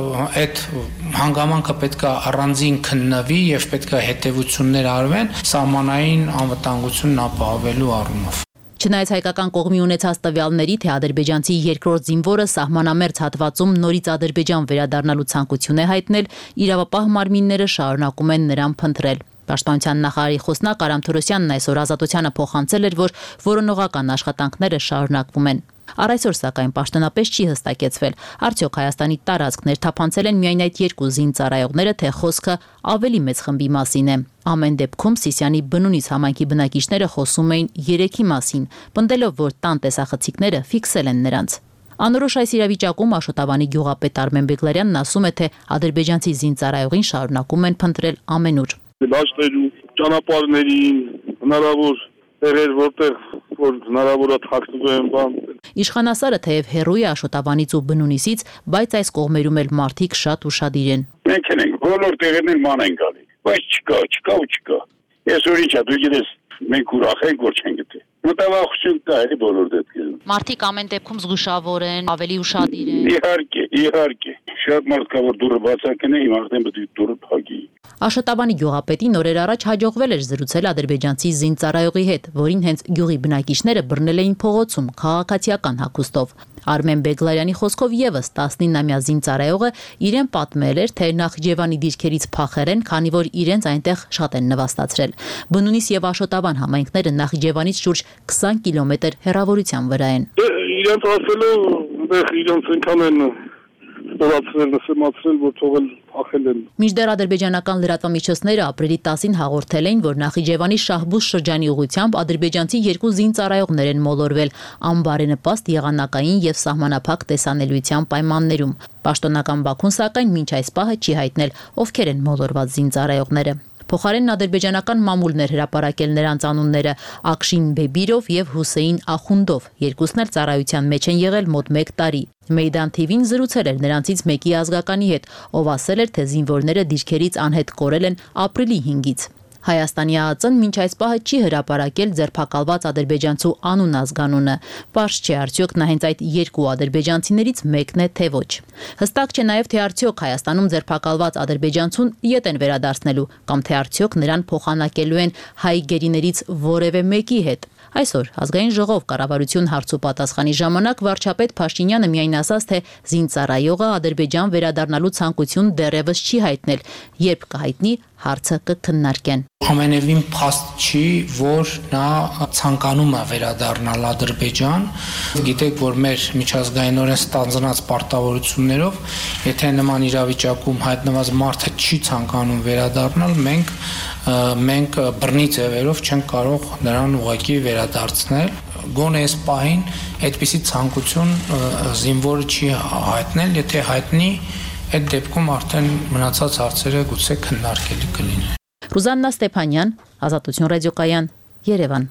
այդ հանգամանքը պետք է առանձին քննվի եւ պետք է հետեւություններ արվեն սահմանային անվտանգությունն ապահովելու առումով։ Չնայած հայկական կողմի ունեցած տվյալների, թե ադրբեջանցի երկրորդ զինվորը սահմանամերձ հատվածում նորից Ադրբեջան վերադառնալու ցանկություն է հայտնել, իրավապահ մարմինները շարունակում են նրան փնտրել։ Պաշտպանության նախարարի խոսնակ Արամ Թորոսյանն այսօր Ազատությանը փոխանցել էր, որ որոնողական աշխատանքները շարունակվում են։ Առ այսօր սակայն պաշտոնապես չի հստակեցվել, արդյոք Հայաստանի տարածք ներթափանցել են միայն այդ երկու զինծառայողները, թե խոսքը ավելի մեծ խմբի մասին է։ Ամեն դեպքում Սիսյանի բնունից համայնքի բնակիչները խոսում էին 3-ի մասին, պնդելով, որ տան տեսախցիկները ֆիքսել են նրանց։ Անորոշ այս իրավիճակում Աշոտավանի գյուղապետ Արմեն Բեգլարյանն ասում է, թե ադրբեջանցի զինծառայողին շարունակում են փնտրել ամենուր։ Դաշտերու, ճանապարհներին, հնարավոր տեղեր, որտեղ որ հնարավոր է թաքնվում են բան։ Իշխանասարը թեև հեռու է Աշոտավանից ու բնունիսից, բայց այս կողմերում էլ մարդիկ շատ ուշադիր են։ Մենք ենք բոլոր տեղերն ման են գալի, բայց չկա։ Ես որ ինչա դու գիտես, մենք ուրախ ենք որ չեն գտե։ Մտավախություն կա էլի բոլոր դեպքերում։ Մարդիկ ամեն դեպքում զգուշավոր են, ավելի ուշադիր են։ Իհարկե։ Շատ մարդ կա որ դուրը բացակն է, իմ արդեն պետք է դուրը փակի։ Աշոտավանի գյուղապետին օրեր առաջ հաջողվել էր զրուցել ադրբեջանցի զինծառայողի հետ, որին հենց գյուղի բնակիչները բռնել էին փողոցում քաղաքացիական հագուստով։ Արմեն Բեգլարյանի խոսքով եւս 19-ամյա զինծառայողը իրեն պատմել էր, թե Նախիջևանի դիրքերից փախեր են, քանի որ իրենց այնտեղ շատ են նվաստացրել։ Բնունիս եւ Աշոտավան համայնքները Նախիջևանից շուրջ 20 կիլոմետր հեռավորության վրա են։ Իրենց ասելով, իրենց այնքան են նսեմացրել, որ թողել փախել են։ Մինչդեռ ադրբեջանական լրատվամիջոցները ապրիլի 10-ին հաղորդել էին, որ Նախիջևանի Շահբուզ շրջանի ուղությամբ ադրբեջանցի երկու զինծառայողներ են մոլորվել անբարենպաստ եղանակային եւ սահմանափակ տեսանելիության պայմաններում։ Պաշտոնական Բաքուն սակայն մինչ այս պահը չի հայտնել, ովքեր են մոլորված զինծառայողները։ Փոխարենն ադրբեջանական մամուլներ հրապարակել նրանց անունները Ակշին Բեբիրով եւ Հուսեյն Ախունդով, երկուսն էլ ծառայության մեջ են եղել մոտ 1 տարի։ Մեյդան TV-ն զրուցել էր նրանցից մեկի ազգականի հետ, ով ասել էր, թե զինվորները դիրքերից անհետ կորել են ապրիլի 5-ից։ Հայաստանի ԱԱԾ-ն մինչ այս պահը չի հրապարակել ձերբակալված ադրբեջանցու անուն ազգանունը։ Պարզ չէ արդյոք նա հենց այդ երկու ադրբեջանցիներից մեկն է, թե ոչ։ Հստակ չէ նաև, թե արդյոք Հայաստանում ձերբակալված ադրբեջանցուն ետ են վերադարձնելու, կամ թե արդյոք նրան փոխանակելու են հայ գերիներից որևէ մեկի հետ։ Այսօր ազգային ժողով կառավարություն հարցու պատասխանի ժամանակ վարչապետ Փաշինյանը միայն ասաց, թե զինծառայողը Ադրբեջան վերադառնալու ցանկություն դեռևս չի հայտնել, երբ կհայտնի հարցը կքննարկեն։ Ամենևին փաստ չի, որ նա ցանկանում է վերադառնալ Ադրբեջան։ Գիտեք, որ մեր միջազգայինորեն ստանձնած պարտավորություններով, եթե նման իրավիճակում հայտնված մարդը չի ցանկանում վերադառնալ, մենք բռնի ձևերով չենք կարող նրան ուղղակի վերադարձնել։ Գոնե այս պահին այդպիսի ցանկություն զինվորը չի հայտնել, եթե հայտնի, այդ դեպքում արդեն մնացած հարցերը գուցե քննարկելի կլինեն։ Ռուզաննա Ստեփանյան, Ազատություն ռադիոկայան, Երևան։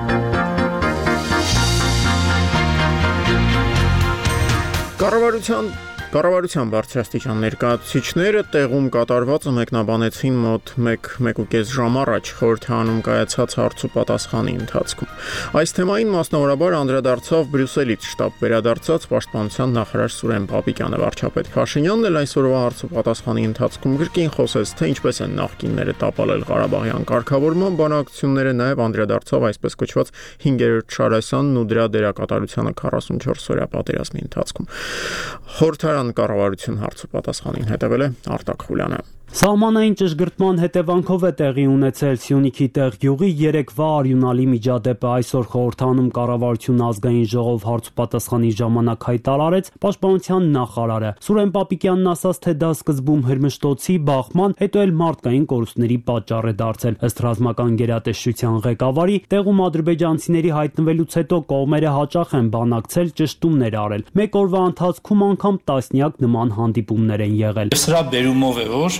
Կառավարության բարձրաստիճան ներկայացուցիչները տեղում կատարվածը մեկնաբանեցին մոտ 1-1.5 ժամ առաջ խորհրդանում կայացած հարց ու պատասխանի ընթացքում։ Այս թեմային մասնավորաբար անդրադարձավ Բրյուսելից շտաբ վերադարձած պաշտպանության նախարար Սուրեն Պապիկյանը։ Վարչապետ Փաշինյանն էլ այսօրվա հարց ու պատասխանի ընթացքում գրքին խոսեց, թե ինչպես են նախկինները տապալել Ղարաբաղյան կարգավորման բանակցությունները, նաև անդրադարձավ այսպես կոչված 5-րդ Շարասյանն ու դրա դերակատարությանը 44-օրյա պատերազմի ընթացքում։ Խորհրդարան կառավարություն հարց ու պատասխանին հետևել է Արտակ Խուլյանը։ Սահմանային ճշգրտման հետևանքով է տեղի ունեցել Սյունիքի տեղ գյուղի երեկվա արյունալի միջադեպը։ Այսօր խորհրդանում կառավարությունն ազգային ժողով հարցուպատասխանի ժամանակ հայտարարեց պաշտպանության նախարարը։ Սուրեն Պապիկյանն ասաց, թե դա սկզբում հրմշտոցի, բախման, հետո էլ մարդկային կորուստների պատճառ է դարձել։ Ըստ ռազմական գերատեսչության ղեկավարի, տեղում ադրբեջանցիների հայտնվելուց հետո կողմերը հաճախ են բանակցել, ճշտումներ արել։ Մեկ օրվա ընթացքում անգամ տասնյակ նման հանդիպումներ են եղել։ Սրա բերումով է, որ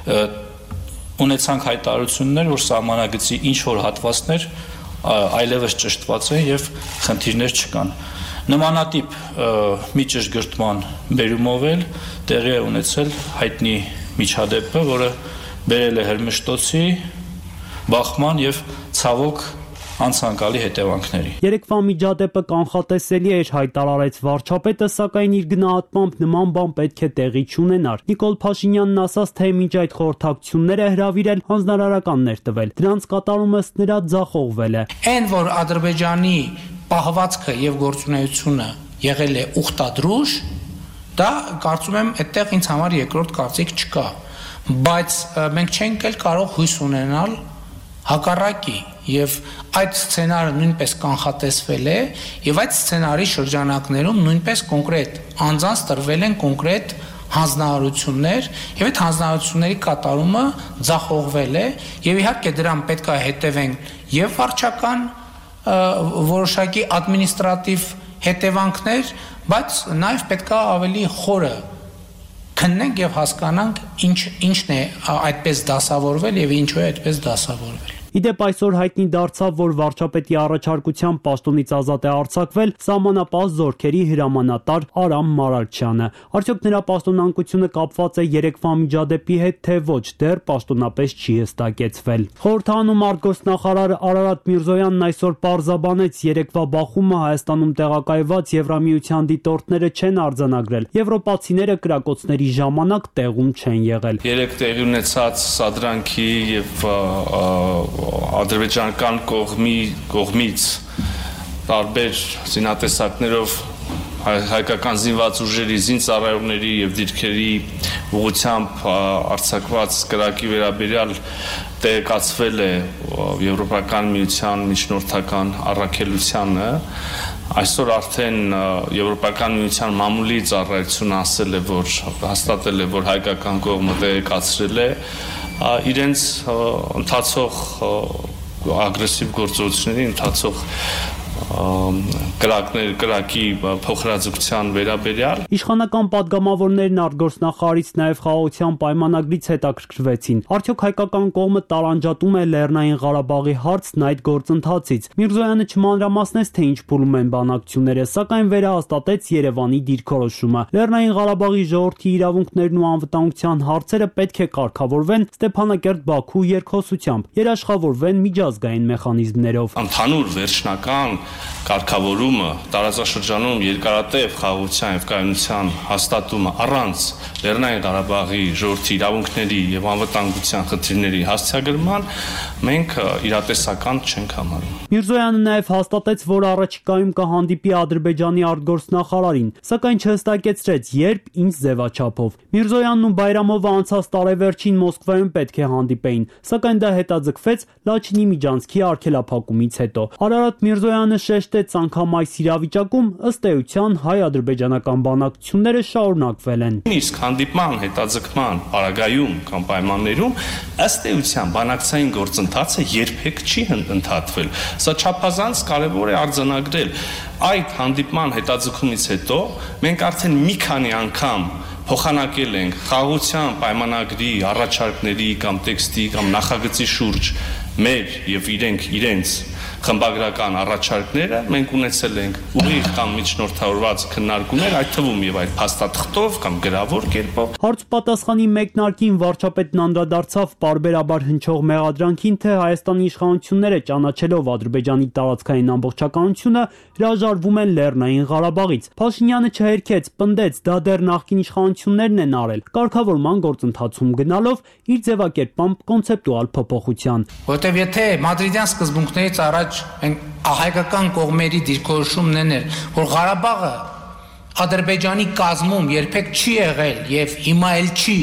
ունեցանք հայտարարություններ, որ սահմանագծի ինչ որ հատվածներ այլևս ճշտված են եւ խնդիրներ չկան։ Նմանատիպ մի ճշգրտման բերումով էլ տեղի է ունեցել հայտնի միջադեպը, որը բերել է հրմշտոցի, բախման եւ ցավոք անցանկալի հետևանքների։ Երեկվա միջադեպը կանխատեսելի էր, հայտարարեց վարչապետը, սակայն իր գնահատմամբ նման բան պետք է տեղի չունենար։ Նիկոլ Փաշինյանն ասաց, թե մինչ այդ խորհրդակցությունները հրավիրել, հանձնարարականներ տվել։ Դրանց կատարումը ըստ նրա ձախողվել է։ Այն, որ Ադրբեջանի պահվածքը եւ գործունեությունը եղել է ուխտադրուժ, դա կարծում եմ այդտեղ ինձ համար երկրորդ կարծիք չկա, բայց մենք չենք էլ կարող հույս ունենալ հակառակի եւ այդ սցենարը նույնպես կանխատեսվել է եւ այդ սցենարի շրջանակներում նույնպես կոնկրետ անձանց տրվել են կոնկրետ հանձնարարություններ եւ այդ հանձնարարությունների կատարումը ձախողվել է եւ իհարկե դրան պետք է հետևեն եւ վարչական որոշակի ադմինիստրատիվ հետևանքներ, բայց նաեւ պետք է ավելի խորը քննենք եւ հասկանանք ինչն է այդպես դասավորվել եւ ինչու է այդպես դասավորվել։ Իդեպ այսօր հայտնի դարձավ, որ վարչապետի առաջարկությամբ պաշտոնից ազատ է արձակվել սահմանապահ զորքերի հրամանատար Արամ Մարալչյանը։ Արդյոք նրա պաշտոնանկությունը կապված է երեկվա միջադեպի հետ, թե ոչ, դեռ պաշտոնապես չի հստակեցվել։ Խորհրդանում արտգործնախարար Արարատ Միրզոյանն այսօր պարզաբանեց, երեկվա բախումը Հայաստանում տեղակայված Եվրամիության դիտորդները չեն արձանագրել։ Եվրոպացիները կրակոցների ժամանակ տեղում չեն եղել։ Երեք տեղի ունեցած սադրանքի եւ ադրբեջանական կողմից տարբեր զինատեսակներով հայկական զինված ուժերի, զինծառայողների եւ դիրքերի ուղղությամբ արձակված կրակի վերաբերյալ տեղեկացվել է Եվրոպական միության միջնորդական առաքելությանը։ Այսօր արդեն Եվրոպական միության մամուլի ծառայությունը ասել է, որ հաստատել է, որ հայկական կողմը տեղեկացրել է իրենց ընթացող ագրեսիվ գործողությունների ընթացող կրակի փոխհրաձգության վերաբերյալ Իշխանական падգամավորներն արտգործնախարարից նաև խաղաղության պայմանագրից հետաքրքրվեցին։ Արդյոք հայկական կողմը տարանջատում է Լեռնային Ղարաբաղի հարցն այդ գործընթացից։ Միրզոյանը չմանրամասնեց, թե ինչ փուլում են բանակցությունները, սակայն վերահաստատեց Երևանի դիրքորոշումը։ Լեռնային Ղարաբաղի ժողովրդի իրավունքներն ու անվտանգության հարցերը պետք է կարգավորվեն Ստեփանակերտ-Բաքու երկխոսությամբ, երաշխավորվեն միջազգային մեխանիզմներով։ Ընդհանուր վերջնական կարգավորումը տարածաշրջանում երկարատև խաղաղության եւ կայունության հաստատումը առանց Լեռնային Ղարաբաղի ժողովրդի իրավունքների եւ անվտանգության խնդիրների հասցեագրման մենք իրատեսական չենք համարում։ Միրզոյանը նաև հաստատեց, որ առաջիկայում կհանդիպի Ադրբեջանի արտգործնախարարին, սակայն չհստակեցրեց երբ, ինչ ձևաչափով։ Միրզոյանն ու Բայրամովը անցած տարեվերջին Մոսկվայում պետք է հանդիպեին, սակայն դա հետաձգվեց Լաչինի միջանցքի արգելափակումից հետո։ Արարատ Միրզոյանը շեշտեց, անգամ այս իրավիճակում ըստ էության հայ-ադրբեջանական բանակցությունները շարունակվել են։ Իսկ հանդիպման հետաձգման պարագայում կամ պայմաններում ըստ էության բանակցային գործընթացը երբեք չի ընդհատվել։ Սա չափազանց կարևոր է արձանագրել։ Այդ հանդիպման հետաձգումից հետո մենք արդեն մի քանի անգամ փոխանակել ենք խաղաղության պայմանագրի առաջարկների կամ տեքստի կամ նախագծի շուրջ մեր եւ իրենց խմբագրական առաջարկները մենք ունեցել ենք ուղիղ կամ միջնորդավորված քննարկումներ, այդ թվում եւ այդ փաստաթղթով կամ գրավոր կերպով։ Հարցպատասխանի մեկնարկին վարչապետն անդրադարձավ պարբերաբար հնչող մեղադրանքին, թե Հայաստանի իշխանությունները ճանաչելով Ադրբեջանի տարածքային ամբողջականությունը հրաժարվում են Լեռնային Ղարաբաղից։ Փաշինյանը չհերքեց, պնդեց, դա դեռ նախկին իշխանություններն են արել, կարգավորման գործընթացում գնալով իր ձևակերպամբ կոնցեպտուալ փոփոխության։ Որտեւ եթե մադրիդյան սկզբունքներից առաջ հայկական կողմերի դիրքորոշումն էր, որ Ղարաբաղը Ադրբեջանի կազմում երբեք չի եղել եւ հիմա էլ չի,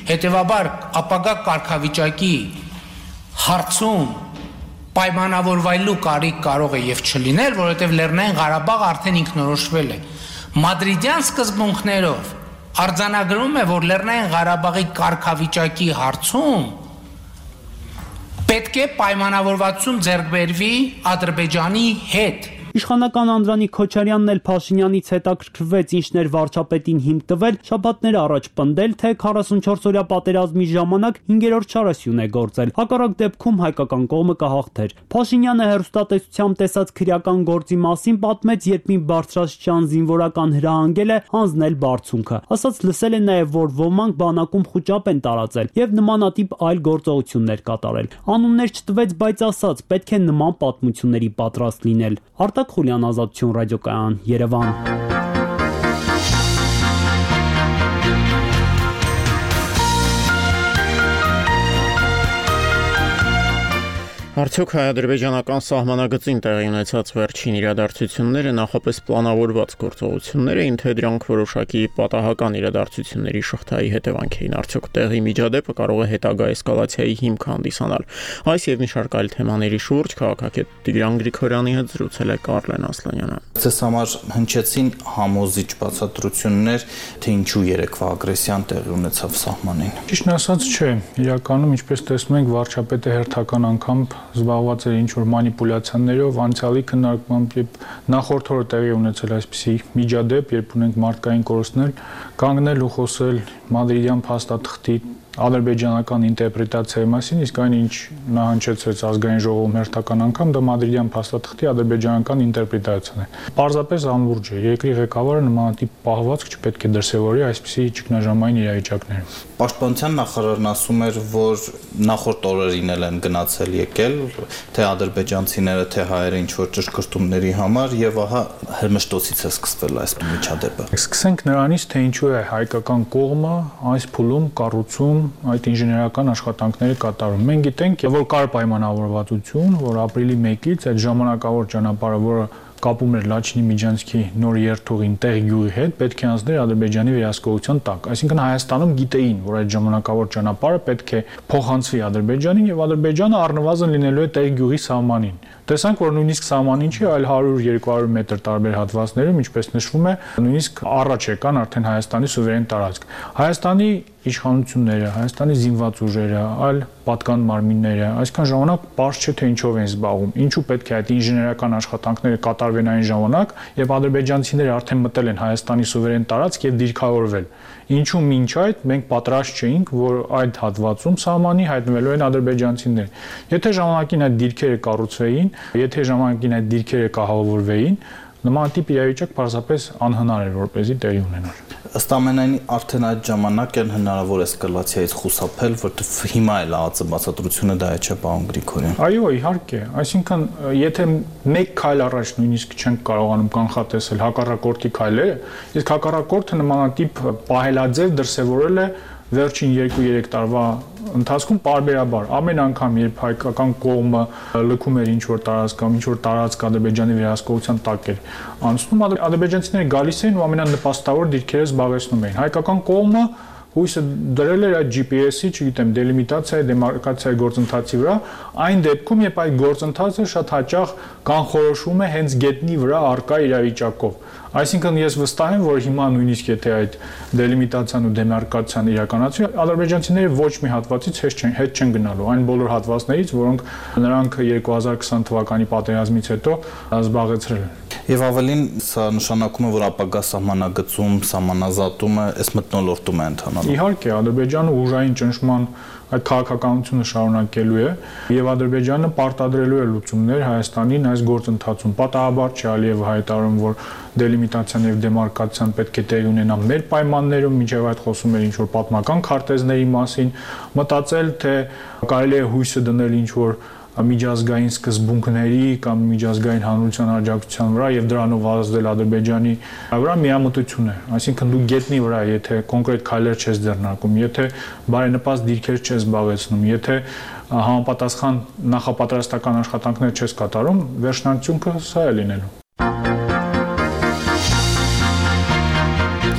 Հետևաբար ապագա կարգավիճակի հարցում պայմանավորվելու կարիք կարող է եւ չլինել, որովհետեւ Լեռնային Ղարաբաղը արդեն ինքնորոշվել է։ Մադրիդյան սկզբունքներով արձանագրում է, որ Լեռնային Ղարաբաղի կարգավիճակի հարցում պետք է պայմանավորվածություն ձեռք բերվի Ադրբեջանի հետ։ Իշխանական Անդրանիկ Քոչարյանն էլ Փաշինյանից հետաքրքրվեց, ինչն էր վարչապետին հիմք տվել շաբաթներ առաջ պնդել, թե 44-օրյա պատերազմի ժամանակ 5-րդ շարասյուն է գործել։ Հակառակ դեպքում հայկական կողմը կհաղթեր։ Փաշինյանը հերոստատեսությամբ տեսած քրեական գործի մասին պատմեց, երբ մի բարձրաստիճան զինվորական հրահանգել է հանձնել բարձունքը։ Ասաց լսել է նաև, որ ոմանք բանակում խուճապ են տարածել եւ նմանատիպ այլ գործողություններ կատարել։ Անուններ չտվեց, բայց ասաց, պետք է նման պատմությունների պատրաստ լինել։ Խուլյան Ազատություն ռադիոկայան Երևան։ Արդյոք հայ-ադրբեջանական սահմանագծին տեղի ունեցած վերջին իրադարձությունները նախապես պլանավորված գործողություններ էին, թե դրանք որոշակի պատահական իրադարձությունների շղթայի հետևանք էին։ Արդյոք տեղի միջադեպը կարող է հետագա էսկալացիայի հիմք հանդիսանալ։ Այս եւ մի շարք այլ թեմաների շուրջ քաղաքագետ Տիգրան Գրիգորյանի հետ զրուցել է Կարլեն Ասլանյանը։ Ձեզ համար հնչեցին համոզիչ բացատրություններ, թե ինչու երեկվա ագրեսիան տեղի ունեցավ սահմանին։ Ճիշտն ասած, չէ, իրականում ինչպես տեսնում ենք, վարչապետը հերթական անգամ զբաղված էր ինչ-որ մանիպուլյացիաներով, անցյալի քննարկմամբ եւ նախորդ օրը տեղի ունեցել այսպիսի միջադեպ, երբ ունենք մարդկային կորուստներ, կանգնել ու խոսել մադրիդյան փաստաթղթի ադրբեջանական ինտերպրետացիայի մասին, իսկ այն ինչ նա հնչեցրեց ազգային ժողովում հերթական անգամ, դա մադրիդյան փաստաթղթի ադրբեջանական ինտերպրետացիան է։ Պարզապես անլուրջ է, երկրի ղեկավարը նմանատիպ պահվածք չպետք է դրսևորի այսպիսի ճգնաժամային իրավիճակներում։ Պաշտպանության նախարարն ասում էր, որ նախորդ օրերին են գնացել եկել, թե ադրբեջանցիները, թե հայերը ինչ-որ ճշգրտումների համար, եւ ահա հրմշտոցից է սկսվել այս միջադեպը։ Սկսենք նրանից, թե ինչու է հայկական կողմը այս փուլում կառուցում այդ ինժեներական աշխատանքները կատարում։ Մենք գիտենք, որ կար պայմանավորվածություն, որ ապրիլի 1-ից այդ ժամանակավոր ճանապարհը, որը կապում էր Լաչինի Միջանցքի նոր երթուղին տեղ գյուղի հետ, պետք է անցներ Ադրբեջանի վերահսկողության տակ։ Այսինքն Հայաստանում գիտեին, որ այդ ժամանակավոր ճանապարհը պետք է փոխանցվի Ադրբեջանին եւ Ադրբեջանը առնվազն լինելու է տեղ գյուղի սահմանին։ Տեսանք, որ նույնիսկ սահմանին չի, այլ 100-200 մետր տարբեր հատվածներում, ինչպես նշվում է, նույնիսկ առաջ եկան արդեն Հայաստանի սուվերեն տարածք։ Հայաստանի իշխանությունները, Հայաստանի զինված ուժերը, այլ պատկան մարմինները այսքան ժամանակ պարզ չէ թե ինչով են զբաղվում, ինչու պետք է այդ ինժեներական աշխատանքները կատարվեն այն ժամանակ, եւ ադրբեջանցիները արդեն մտել են Հայաստանի սուվերեն տարածք եւ դիրքավորվել։ Ինչու մինչ այդ մենք պատրաստ չէինք, որ այդ հատվածում սահմանի հայտնվելու են ադրբեջանցիներ։ Եթե ժամանակին այդ դիրքերը կառուցվեին, եթե ժամանակին այդ դիրքերը կահավորվեին, նմանատիպ իրավիճակ պարզապես անհնար էր, որպեսզի տեղի ունենար։ Ըստ ամենայնի արդեն այդ ժամանակ են հնարավոր էսկալացիայից խուսափել, որտեղ հիմա էլ ԱԱԾ բացատրությունը դա է, չէ, պարոն Գրիգորյան։ Այո, իհարկե, այսինքն եթե մեկ քայլ առաջ նույնիսկ չենք կարողանում կանխատեսել հակառակորդի քայլերը, իսկ հակառակորդը նմանատիպ պահելաձև դրսևորել է վերջին 2-3 տարվա ընթացքում պարբերաբար ամեն անգամ երբ հայկական կողմը լքում էր ինչ-որ տարածք կամ ինչ-որ տարածք Ադրբեջանի վերահսկողության տակ էր անցնում, ադրբեջանցիները գալիս էին ու ամենանպաստավոր դիրքերը զբաղեցնում էին։ Հայկական կողմը հույսը դրել էր այդ GPS-ի, չգիտեմ, դելիմիտացիայի, դեմարկացիայի գործընթացի վրա, այն դեպքում, երբ այդ գործընթացը շատ հաճախ կանխորոշվում է հենց գետնի վրա առկա իրավիճակով։ Այսինքն ես վստահ եմ, որ հիմա նույնիսկ եթե այդ դելիմիտացիան ու դեմարկացիան իրականացվի, ադրբեջանցիները ոչ մի հատվածից հետ չեն գնալու, այն բոլոր հատվածներից, որոնք նրանք 2020 թվականի պատերազմից հետո զբաղեցրել են։ Եվ ավելին, սա նշանակում է, որ ապագա սահմանագծում, սահմանազատումը այս մթնոլորտում է ընթանալու։ Իհարկե, Ադրբեջանը ուժային ճնշման այդ քաղաքականությունը շարունակելու է եւ Ադրբեջանը պարտադրելու է լուծումներ Հայաստանին այս գործընթացում։ Պատահաբար չի Ալիևը հայտարարում, որ դելիմիտացիան եւ դեմարկացիան պետք է տեղի ունենա մեր պայմաններում, մինչեւ այդ խոսում էր ինչ-որ պատմական քարտեզների մասին, մտածել թե կարելի է հույսը դնել ինչ-որ միջազգային սկզբունքների կամ միջազգային հանրության աջակցության վրա եւ դրանով ազդել Ադրբեջանի վրա միամտություն է։ Այսինքն դու գետնի վրա, եթե կոնկրետ քայլեր չես ձեռնարկում, եթե բարենպաստ դիրքեր չես զբաղեցնում, եթե համապատասխան նախապատրաստական աշխատանքներ չես կատարում, վերջնականությունը սա է լինելու։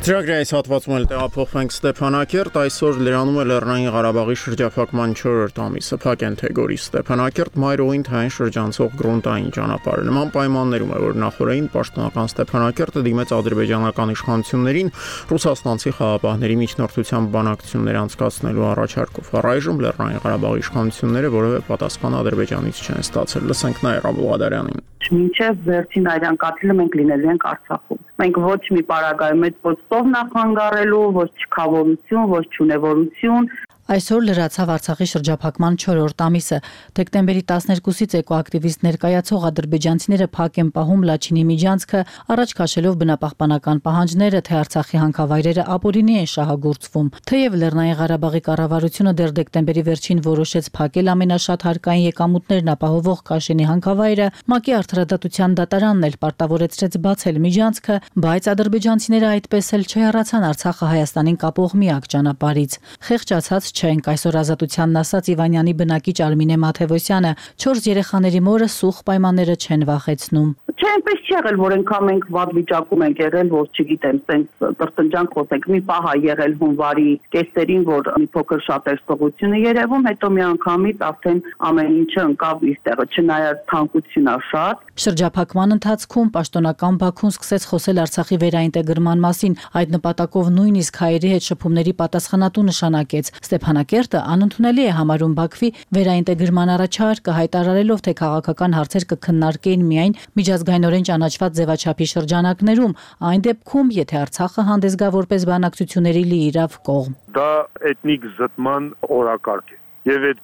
Ծրագրի այս հատվածում էլ տեղափոխվենք Ստեփանակերտ, այսօր լրանում է Լեռնային Ղարաբաղի շրջափակման 4-րդ ամիսը, փակ են թե Գորի Ստեփանակերտ մայրօղին թային շրջանցող գրունտային ճանապարհը։ Նման պայմաններում է, որ նախորդին պաշտոնական Ստեփանակերտը դիմեց ադրբեջանական իշխանություններին ռուսաստանցի խաղապահների միջնորդությամբ բանակցություններ անցկացնելու առաջարկով։ Առայժմ Լեռնային Ղարաբաղի իշխանությունները որևէ պատասխան Ադրբեջանից չեն ստացել։ Լսենք Նաիրա Բուլղադարյանին։ Մինչև վերջին այրան կաթիլը մենք լինելու ենք Արցախում։ Մենք ոչ մի պարագայում այդ ոչ ծով նախանգարելու, ոչ չքավորություն, ոչ չունևորություն։ Այսօր լրացավ Արցախի շրջափակման 4-րդ ամիսը։ Դեկտեմբերի 12-ից էկոակտիվիստ ներկայացող ադրբեջանցիները փակ են պահում Լաչինի միջանցքը, առաջ քաշելով բնապահպանական պահանջները, թե Արցախի հանքավայրերը ապօրինի են շահագործվում։ Թեև Լեռնային Ղարաբաղի կառավարությունը դեռ դեկտեմբերի վերջին որոշեց փակել ամենաշատ հարկային եկամուտներն ապահովող Քաշենի հանքավայրը, ՄԱԿ-ի արդարադատության դատարանն էլ պարտավորեցրեց բացել միջանցքը, բայց ադրբեջանցիները այդպես էլ չհեռացան Արցախը Հայաստանին կապող միակ ճանապարհից։ Խեղճացած չենք, այսօր Ազատությանն ասաց Իվանյանի բնակիչ Արմինե Մաթևոսյանը, 4 երեխաների մորը սուղ պայմանները չեն վախեցնում։ Չէ, այնպես չի եղել, որ այնքան մենք վատ վիճակում ենք եղել, որ չգիտեմ, սենց տրտնջանք խոսենք։ Մի պահ է եղել հունվարի կեսերին, որ մի փոքր շատ էր սողությունը երևում, հետո մի անգամից արդեն ամեն ինչը ընկավ իր տեղը, չնայած թանկությունն է շատ։ Շրջափակման ընթացքում պաշտոնական Բաքուն սկսեց խոսել Արցախի վերաինտեգրման մասին, այդ նպատակով նույնիսկ հայերի հետ շփումների պատասխանատու նշանակեց։ Ստեփանակերտը անընդունելի է համարում Բաքվի վերաինտեգրման առաջարկը, հայտարարելով, թե քաղաքական հարցեր կքննարկեն միայն միջազգայինորեն ճանաչված ձևաչափի շրջանակներում, այն դեպքում, եթե Արցախը հանդես գա որպես բանակցությունների լիիրավ կողմ։ Դա էթնիկ զտման օրակարգ է։ Եվ այդ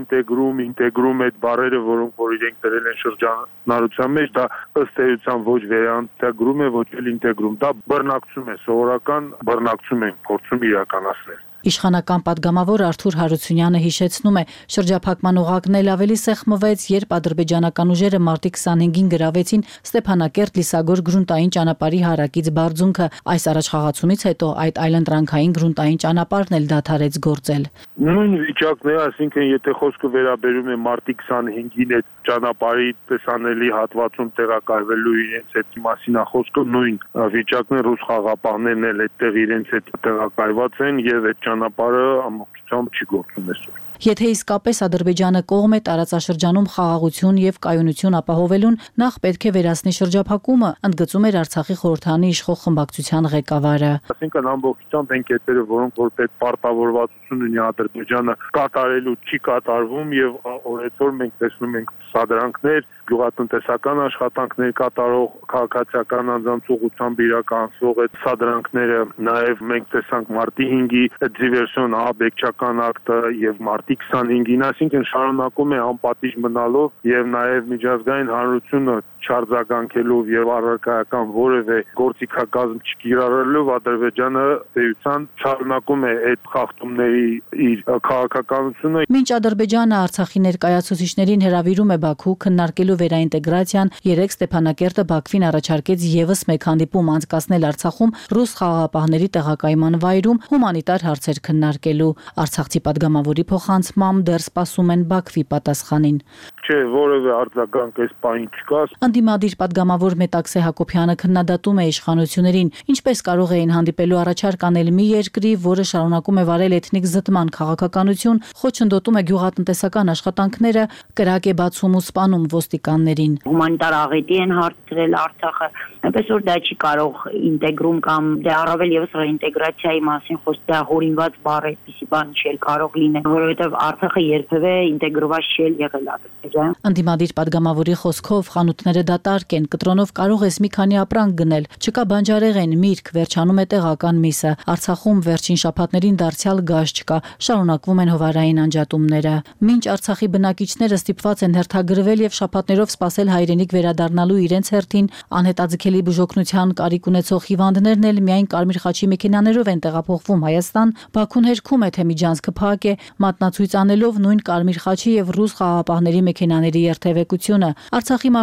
ինտեգրում այդ բառերը, որոնք որ իրենք դրել են շրջանառության մեջ, դա ըստ էության ոչ վերաինտեգրում է, ոչ էլ ինտեգրում, դա բռնակցում է, սովորական բռնակցում են փորձում իրականացնել։ Իշխանական падգամավոր Արթուր Հարությունյանը հիշեցնում է, շրջափակման օղակն էլ ավելի սեղմվեց, երբ ադրբեջանական ուժերը մարտի 25-ին գրավեցին Ստեփանակերտ-Լիսագոր գրունտային ճանապարհի հարակից բարձունքը։ Այս առաջխաղացումից հետո այդ այլընտրանքային գրունտային ճանապարհն էլ դադարեց գործել։ Նույն վիճակն է, այսինքն եթե խոսքը վերաբերում է մարտի 25-ին այդ ճանապարհի տեսանելի հատվածում տեղակայվելու իրենց այդ մասին է խոսքը, նույն վիճակն է, ռուս խաղապահներն էլ այդտեղ իրենց այդ տեղակայված են եւ այդ ճանապարհը ամբողջությամբ չի գործում այսօր։ Եթե իսկապես Ադրբեջանը կողմ է տարածաշրջանում խաղաղություն եւ կայունություն ապահովելուն, նախ պետք է վերացնի շրջափակումը, ընդգծում էր Արցախի խորհրդանի իշխող խմբակցության ղեկավարը։ Այսինքն ամբողջությամբ այն կետերը, որոնք որ պետք պարտավորվածություն ունի Ադրբեջանը կատարելու, չի կատարվում եւ օրեցօր մենք տեսնում ենք սադրանքներ, գյուղատնտեսական աշխատանքներ կատարող քաղաքացիական անձանց ուղղությամբ իրականացվող այդ սադրանքները, նաեւ մենք տեսանք մարտի 5-ի դիվերսիոն աբեկչական ակտը եւ մարտի 25-ին, այսինքն շարունակում է անպատիժ մնալով եւ նաեւ միջազգային հանրությունը չարձագանքելով եւ առարկայական որևէ գործիքակազմ չկիրառելով Ադրբեջանը էության շարունակում է այդ խախտումների իր քաղաքականությունը։ Մինչ Ադրբեջանը Արցախի ներկայացուցիչներին հրավիրում է Բաքու քննարկելու վերաինտեգրացիան, երեք Ստեփանակերտը Բաքվին առաջարկեց եւս մեկ հանդիպում անցկացնել Արցախում ռուս խաղաղապահների տեղակայման վայրում հումանիտար հարցեր քննարկելու։ Արցախցի падգամավորի փոխանցմամբ դեռ սպասում են Բաքվի պատասխանին։ Չէ, որևէ արձագանք այս պահին չկա։ Անդիմադիր падգամավոր Մետաքսե Հակոբյանը քննադատում է իշխանություններին, ինչպես կարող էին հանդիպելու առաջարկ անել մի երկրի, որը շարունակում է վարել էթնիկ զտման քաղաքականություն, խոչընդոտում է գյուղատնտեսական աշխատանքները, կրակ է բացում ու սպանում ոստիկաններին։ Հումանիտար աղետի են հարցրել Արցախը, այնպես որ դա չի կարող ինտեգրում կամ դե առավել եւս ռեինտեգրացիայի մասին խոսքը հորինված բառ է, պիսի բան չի կարող լինել, որովհետեւ Արցախը երբևէ ինտեգրված չի եղել Ադրբեջան։ Անդիմադիր падգամավորի խոսքով խանութները դատարկ են, կտրոնով կարող ես մի քանի ապրանք գնել, չկա բանջարեղեն, միրգ, վերջանում է տեղական միսը։ Արցախում վերջին շաբաթներին դարձյալ գազ չկա, շարունակվում են հովարային անջատումները։ Մինչ Արցախի բնակիչները ստիպված են հերթագրվել եւ շաբաթներով սպասել հայրենիք վերադառնալու իրենց հերթին, անհետաձգելի բուժօգնության կարիք ունեցող հիվանդներն էլ միայն Կարմիր խաչի մեքենաներով են տեղափոխվում Հայաստան, Բաքուն հերքում է, թե միջանցքը փակ է, մատնացույց անելով նույն Կարմիր խաչի եւ ռուս խաղապահների մեքենաների երթևեկությունը։ Արցախի մարդու իրավունքների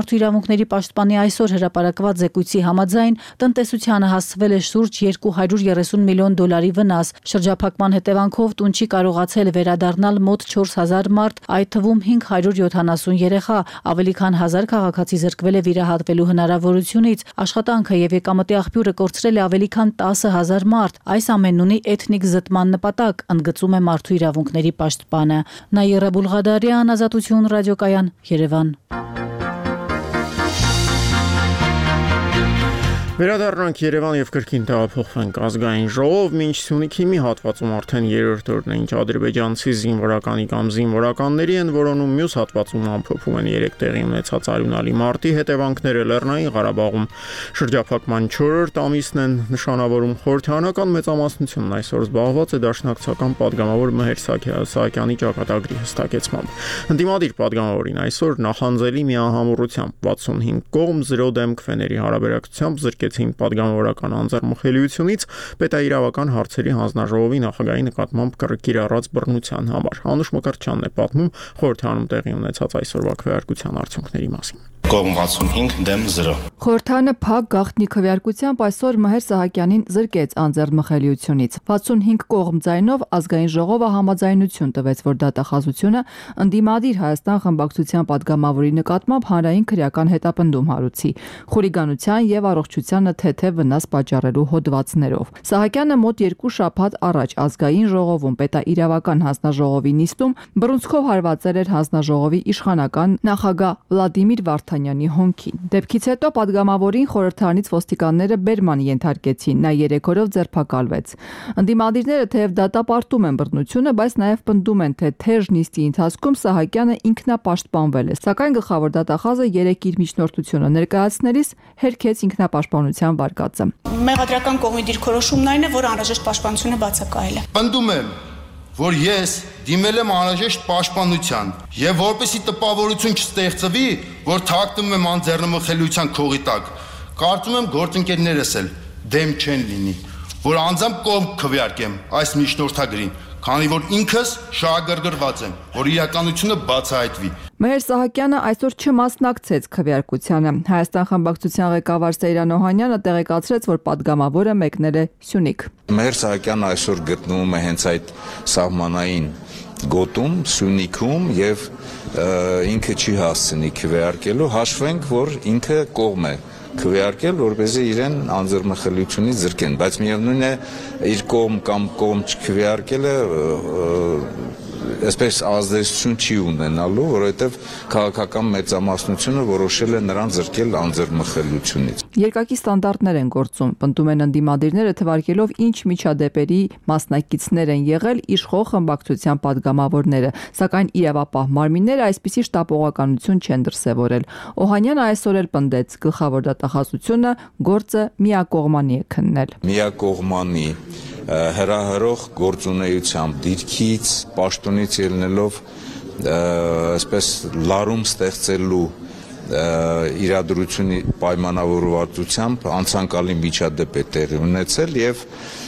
իրավունքների պաշտպանի այսօր հրապարակված զեկույցի համաձայն տնտեսությանը հասցվել է շուրջ $230 միլիոն վնաս։ Շրջափակման հետևանքով տուն չի կարողացել վերադառնալ մոտ 4000 մարդ, այդ թվում 570 երեխա, ավելի քան 1000 քաղաքացի զրկվել է վիրահատվելու հնարավորությունից, աշխատանքը եւ եկամտի աղբյուրը կորցրել է ավելի քան 10,000 մարդ։ Այս ամենն ունի էթնիկ զտման նպատակ, ընդգծում է մարդու իրավունքների պաշտպանը։ Նաիրա Բուլղադարյան, Ազատություն ռադիոկայան, Երևան։ Վերադառնանք Երևան եւ կրկին տեղափոխվենք ազգային ժողով, մինչ Սյունիքի մի հատվածում արդեն երրորդ օրն է, ինչ ադրբեջանցի զինվորականի կամ զինվորականների են, որոնում մյուս հատվածում ամփոփում են 3 տեղի ունեցած արյունալի մարտի հետևանքները Լեռնային Ղարաբաղում։ Շրջափակման 4-րդ ամիսն են նշանավորում խորհրդարանական մեծամասնությունն այսօր զբաղված է դաշնակցական падգամավոր Մհեր Սահակյանի ճակատագրի հստակեցմամբ։ Ընդդիմադիր падգամավորին այսօր նախանձելի միահամուռությամբ 65 կողմ 0 դեմ քվեների հարաբերակցությամբ զրկեցին падգամավորական անձեռնմխելիությունից պետաիրավական հարցերի հանձնաժողովի նախագահի նկատմամբ կիրառած բռնության համար։ Անուշ Մկրտչյանն է պատմում խորհրդարանում տեղի ունեցած այսօրվա քվեարկության արդյունքների մասին։ Կողմ 65 դեմ 0։ Խորհրդարանը փակ գաղտնի քվեարկությամբ այսօր Մհեր Սահակյանին զրկեց անձեռնմխելիությունից։ 65 կողմ ձայնով ազգային ժողովը համաձայնություն տվեց, որ դատախազությունը ընդդիմադիր Հայաստան խմբակցության падգամավորի նկատմամբ հանրային քրեական հետապնդում հարուցի խուլիգանության եւ առողջությանը թեթև վնաս պատճառելու հոդվածներով։ Սահակյանը մոտ 2 շաբաթ առաջ ազգային ժողովում պետաիրավական հանձնաժողովի նիստում բռունցքով հարվածել էր հանձնաժողովի իշխանական նախագահ Վլադիմիր Վարդանյանի հոնքին։ Դեպքից հետո падգամավորին խորհրդարանից ոստիկանները բերման ենթարկեցին, նա 3 օրով ձերբակալվեց։ Ընդդիմադիրները թեև դատապարտում են բռնությունը, բայց նաև պնդում են, թե թեժ նիստի ընթացքում Սահակյանը ինքնապաշտպանվել է, սակայն գլխավոր դատախազը 3 իր միջնորդությունը ներկայացնելիս հերքեց ինքնապաշտպանության վարկածը։ Մեղադրական կողմի դիրքորոշումն այն է, որ անհրաժեշտ պաշտպանությունը բացակայել է։ Պնդում եմ, որ ես դիմել եմ անհրաժեշտ պաշտպանության եւ որպեսի տպավորություն չստեղծվի, որ թաքնվում եմ անձեռնմխելիության քողի տակ, կարծում եմ գործընկերներս էլ դեմ չեն լինի, որ անձամբ կողմ քվեարկեմ այս միջնորդագրին, քանի որ ինքս շահագրգռված եմ, որ իրականությունը բացահայտվի։ Մհեր Սահակյանը այսօր չմասնակցեց քվեարկությանը։ Հայաստան խմբակցության ղեկավար Սեյրան Օհանյանը տեղեկացրեց, որ падգամավորը մեկնել է Սյունիք։ Մհեր Սահակյանը այսօր գտնվում է հենց այդ սահմանային գոտում, Սյունիքում եւ ինքը չի հասցնի քվեարկելու, հաշվենք, որ ինքը կողմ է քվեարկել, որպեսզի իրեն անձեռնմխելիությունից զրկեն, բայց միևնույն է իր կողմ կամ կողմ չքվեարկելը այսպես ազդեցություն չի ունենալու, որովհետև քաղաքական մեծամասնությունը որոշել է նրան զրկել անձեռնմխելիությունից։ Երկակի ստանդարտներ են գործում, պնդում են ընդդիմադիրները, թվարկելով ինչ միջադեպերի մասնակիցներ են եղել իշխող խմբակցության падգամավորները, սակայն իրավապահ մարմինները այսպիսի շտապողականություն չեն դրսևորել։ Օհանյանը այսօր էլ պնդեց, գլխավոր դատախազությունը գործը միակողմանի է քննել։ Միակողմանի հրահրող գործունեությամբ դիրքից, պաշտոնից ելնելով այսպես լարում ստեղծելու իրադրությունի պայմանավորվածությամբ անցանկալի միջադեպ է տեղի ունեցել եւ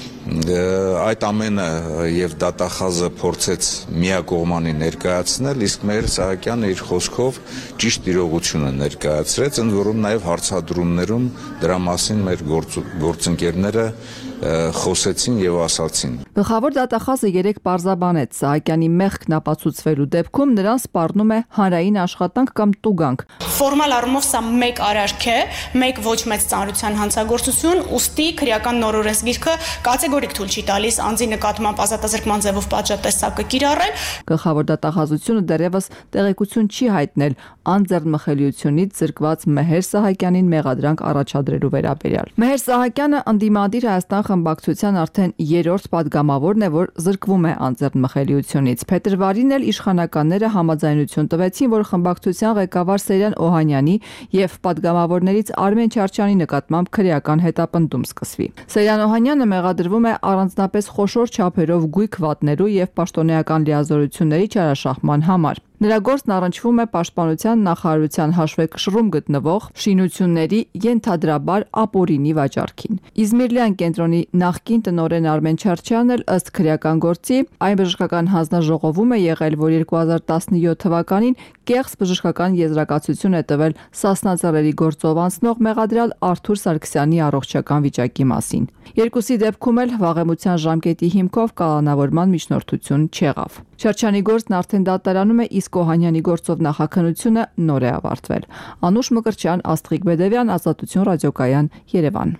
այդ ամենը եւ դատախազը փորձեց միակողմանի ներկայացնել, իսկ Մհեր Սահակյանը իր խոսքով ճիշտ իրողությունը ներկայացրեց, ընդ որում նաեւ հարցադրումներում դրա մասին մեր գործընկերները խոսեցին եւ ասացին։ Գլխավոր դատախազը 3 պարզաբանեց Սահակյանի մեղքն ապացուցվելու դեպքում նրան սպառնում է հանրային աշխատանք կամ տուգանք։ Ֆորմալ առումով սա մեկ արարք է, մեկ ոչ մեծ ծանրության հանցագործություն, ուստի քրեական նոր օրենսգիրքը կատեգորիկ թույլ չի տալիս անձի նկատմամբ ազատազրկման ձևով պատժատեսակը կիրառել։ Գլխավոր դատախազությունը դեռևս տեղեկություն չի հայտնել անձեռնմխելիությունից զրկված Մհեր Սահակյանին մեղադրանք առաջադրելու վերաբերյալ։ Մհեր Սահակյանը ընդդիմադիր Հայաստան խմբակցության արդեն 3-րդ падգամավորն է, որ զրկվում է անձեռնմխելիությունից։ Փետրվարին էլ իշխանականները համաձայնություն տվեցին, որ խմբակցության ղեկավար Սեյրան Օհանյանի եւ падգամավորներից Արմեն Չարչյանի նկատմամբ քրեական հետապնդում սկսվի։ Սեյրան Օհանյանը մեղադրվում է առանձնապես խոշոր չափերով գույք վատնելու եւ պաշտոնեական լիազորությունների չարաշահման համար։ Նրա գործն առնչվում է պաշտպանության նախարարության հաշվեկշռում գտնվող շինությունների ենթադրաբար ապօրինի վաճառքին։ Իզմիրլյան կենտրոնի նախկին տնօրեն Արմեն Չարչյանն էլ ըստ քրեական գործի այն բժշկական հանձնաժողովում է եղել, որ 2017 թվականին կեղծ բժշկական եզրակացություն է տվել Սասնաձորերի գործով անցնող մեղադրյալ Արթուր Սարգսյանի առողջական վիճակի մասին։ Երկուսի դեպքում էլ վաղեմության ժամկետի հիմքով կալանավորման միջնորդություն չեղավ։ Չարչյանի գործն արդեն դատարանում է, իսկ Օհանյանի գործով նախաքննությունը նոր է ավարտվել։ Անուշ Մկրտչյան, Աստղիկ Բեդևյան, Ազատություն ռադիոկայան, Երևան։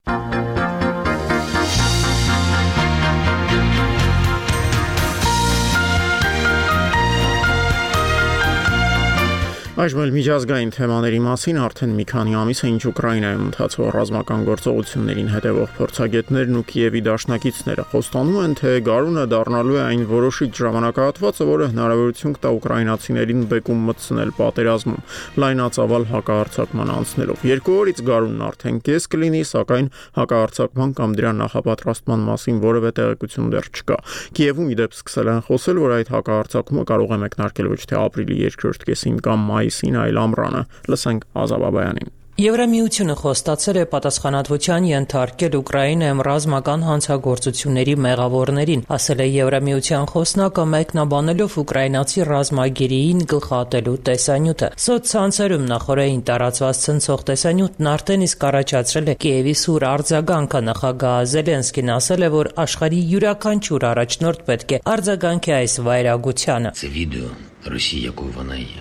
Այժմ էլ միջազգային թեմաների մասին արդեն մի քանի ամիս է ինչ Ուկրաինայում ընթացող ռազմական գործողություններին հետևող փորձագետներն ու Կիևի դաշնակիցները խոստանում են, թե գարունը դառնալու է այն որոշիչ ժամանակահատվածը, որը հնարավորություն կտա ուկրաինացիներին բեկում մտցնել պատերազմում, լայնածավալ հակահարձակման անցնելով։ 2 օրից գարունն արդեն կես կլինի, սակայն հակահարձակման կամ դրա նախապատրաստման մասին որևէ տեղեկություն դեռ չկա։ Կիևում ի դեպ սկսել են խոսել, որ այդ հակահարձակումը կարող է մեկնարկել ոչ թե ապրիլի 2-րդ կեսին կամ մայիսին, այլ ամռանը։ Լսենք Ազավ Աբայանին։ Եվրամիությունը խոստացել է պատասխանատվության ենթարկել Ուկրաինայում ռազմական հանցագործությունների մեղավորներին, ասել է Եվրամիության խոսնակը, մեկնաբանելով ուկրաինացի ռազմագերիին գլխատելու տեսանյութը։ Սոցցանցերում նախորդին տարածված ցնցող տեսանյութն արդեն իսկ առաջացրել է Կիևի սուր արձագանքը։ Նախագահ Զելենսկին ասել է, որ աշխարհի յուրաքանչյուր առաջնորդ պետք է արձագանքի այս վայրագությանը։ Це відео Росії, якою вона є.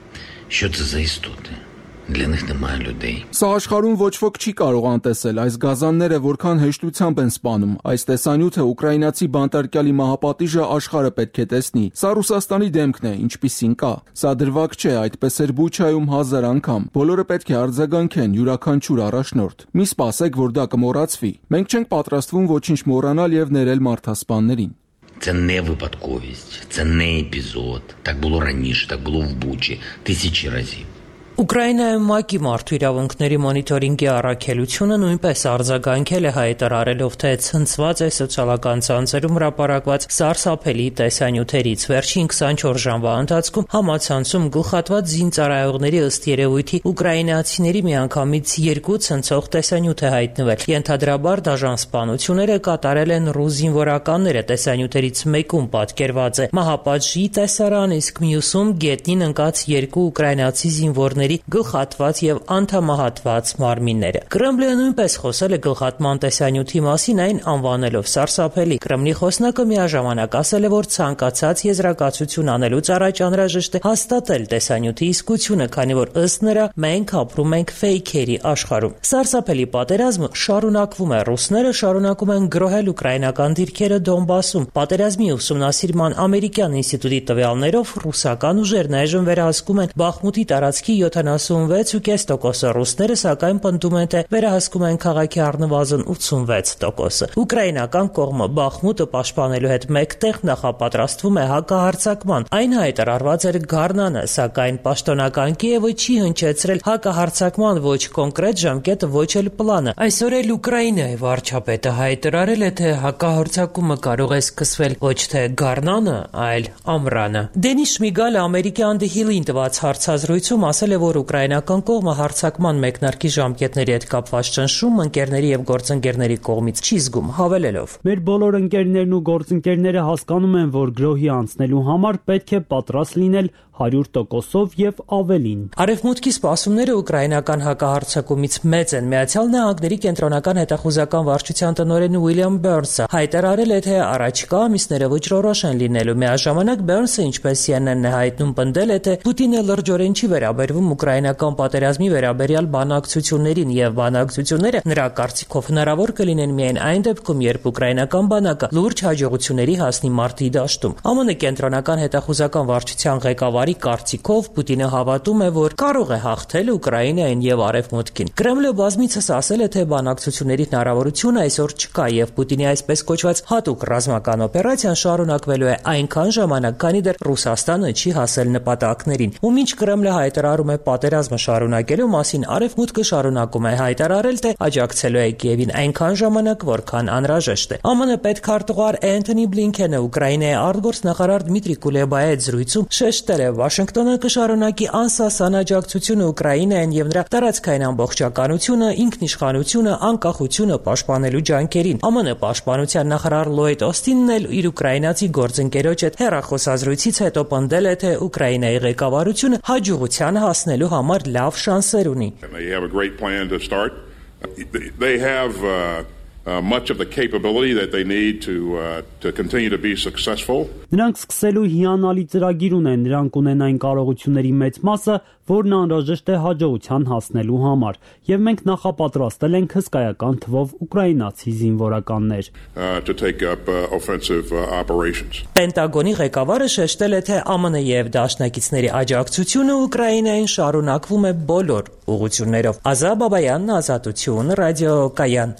Що це за істоти? Для них немає людей. Սա աշխարհում ոչ ոք չի կարող անտեսել այս գազանները որքան հեշտությամբ են սպանում։ Այս տեսանյութը ուկրաինացի բանտարկյալի մահապատիժը աշխարհը պետք է տեսնի։ Սա Ռուսաստանի դեմքն է, ինչպիսին կա։ Սա դրվագ չէ, այդպես էր Բուչայում 1000 անգամ։ Բոլորը պետք է արձագանքեն յուրաքանչյուր առաջնորդ։ Մի սպասեք, որ դա կմոռացվի։ Մենք չենք պատրաստվում ոչինչ մոռանալ եւ ներել մարդասպաններին։ Це не випадковість, це не епізод. Так було раніше, так було в Бучі, тисячі разів. Ուկրաինայում ՄԱԿ-ի մարդու իրավունքների մոնիտորինգի առաքելությունը նույնպես արձագանքել է, հայտարարելով, թե ցնցված է սոցիալական ցանցերում հրապարակված սարսափելի տեսանյութերից։ Վերջին 24 ժամվա ընթացքում համացանցում գլխատված զինծառայողների ըստ երևույթի ուկրաինացիների միանգամից 2 ցնցող տեսանյութ է հայտնվել։ Ենթադրաբար դաժան սպանությունները կատարել են ռուս զինվորականները։ Տեսանյութերից մեկում պատկերված է մահապատժի տեսարան, իսկ մյուսում գետնին ընկած 2 ուկրաինացի զինվորների գլխատված եւ անդամահատված մարմինները։ Կրեմլը նույնպես խոսել է գլխատման տեսանյութի մասին, այն անվանելով սարսափելի։ Կրեմլի խոսնակը միաժամանակ ասել է, որ ցանկացած եզրակացություն անելուց առաջ անհրաժեշտ է հաստատել տեսանյութի իսկությունը, քանի որ ըստ նրա մենք ապրում ենք ֆեյքերի աշխարհում։ Սարսափելի պատերազմը շարունակվում է։ Ռուսները շարունակում են գրոհել ուկրաինական դիրքերը Դոնբասում։ Պատերազմի ուսումնասիրման ամերիկյան ինստիտուտի տվյալներով ռուսական ուժերն այժմ վերահսկում են Բախմուտի տարածքի 76.5% ռուսները, սակայն պնդում են, թե վերահսկում են քաղաքի առնվազն 86%։ Ուկրաինական կողմը Բախմուտը պաշտպանելու հետ մեկտեղ նախապատրաստվում է հակահարձակման։ Այն հայտարարված էր գարնանը, սակայն պաշտոնական Կիևը չի հնչեցրել հակահարձակման ոչ կոնկրետ ժամկետը, ոչ էլ պլանը։ Այսօր էլ Ուկրաինայի վարչապետը հայտարարել է, թե հակահարձակումը կարող է սկսվել ոչ թե գարնանը, այլ ամռանը։ Դենիս Շմիգալը ամերիկյան The Hill-ին տված հարցազրույցում ասել է, որ ուկրաինական կողմը հարձակման մեկնարկի ժամկետների հետ կապված ճնշում ընկերների եւ գործընկերների կողմից չի զգում, հավելելով. Մեր բոլոր ընկերներն ու գործընկերները հասկանում են, որ գրոհի անցնելու համար պետք է պատրաստ լինել 100%-ով եւ ավելին։ Արևմուտքի սպասումները ուկրաինական հակահարձակումից մեծ են։ Միացյալ Նահանգների կենտրոնական հետախուզական վարչության տնօրեն Ուիլյամ Բերնսը հայտարարել է, թե առաջիկա ամիսները վճռորոշ են լինելու։ Միաժամանակ Բերնսը, ինչպես CNN-ն է հայտնում, պնդել է, թե Պուտինը լրջորեն չի վերաբերվում ուկրաինական պատերազմի վերաբերյալ բանակցություններին եւ բանակցությունները նրա կարծիքով հնարավոր կլինեն միայն այն դեպքում, երբ ուկրաինական բանակը լուրջ հաջողությունների հասնի մարտի դաշտում։ ԱՄՆ կենտրոնական հետախուզական վարչության ղեկավարի կարծիքով Պուտինը հավատում է, որ կարող է հաղթել Ուկրաինային եւ Արևմուտքին։ Կրեմլը բազմիցս ասել է, թե բանակցությունների հնարավորություն այսօր չկա եւ Պուտինի այսպես կոչված հատուկ ռազմական օպերացիան շարունակվելու է այնքան ժամանակ, քանի դեռ Ռուսաստանը չի հասել նպատակներին։ Ու մինչ Կրեմլը հայտարարում է պատերազմը շարունակելու մասին Արևմուտքը շարունակում է հայտարարել, թե աջակցելու է Կիևին այնքան ժամանակ, որքան անհրաժեշտ է։ ԱՄՆ պետքարտուղար Էնթոնի Բլինքենը Ուկրաինայի արտգործնախարար Դմիտրի Կուլեբայի հետ զրույցում շեշտել է, Վաշինգտոնը կշարունակի անսասան աջակցությունը Ուկրաինային եւ նրա տարածքային ամբողջականությունը, ինքնիշխանությունը, անկախությունը պաշտպանելու ջանքերին։ ԱՄՆ պաշտպանության նախարար Լոյդ Օստինն էլ իր ուկրաինացի գործընկերոջ հետ հեռախոսազրույցից հետո պնդել է, թե Ուկրաինայի ղեկավարությունը հաջողության հասնելու համար լավ շանսեր ունի։ They have much of the capability that they need to continue to be successful. Նրանք սկսելու հիանալի ծրագիր ունեն, նրանք ունենային կարողությունների մեծ մասը, որն անհրաժեշտ է հաջողության հասնելու համար, եւ մենք նախապատրաստել ենք հսկայական թվով ուկրաինացի զինվորականներ։ To take up offensive operations. Պենտագոնի ղեկավարը շեշտել է, թե ԱՄՆ եւ դաշնակիցների աջակցությունը Ուկրաինային շարունակվում է բոլոր ուղղություններով։ Ազա Բաբայան, Ազատություն, Ռադիո Կայան։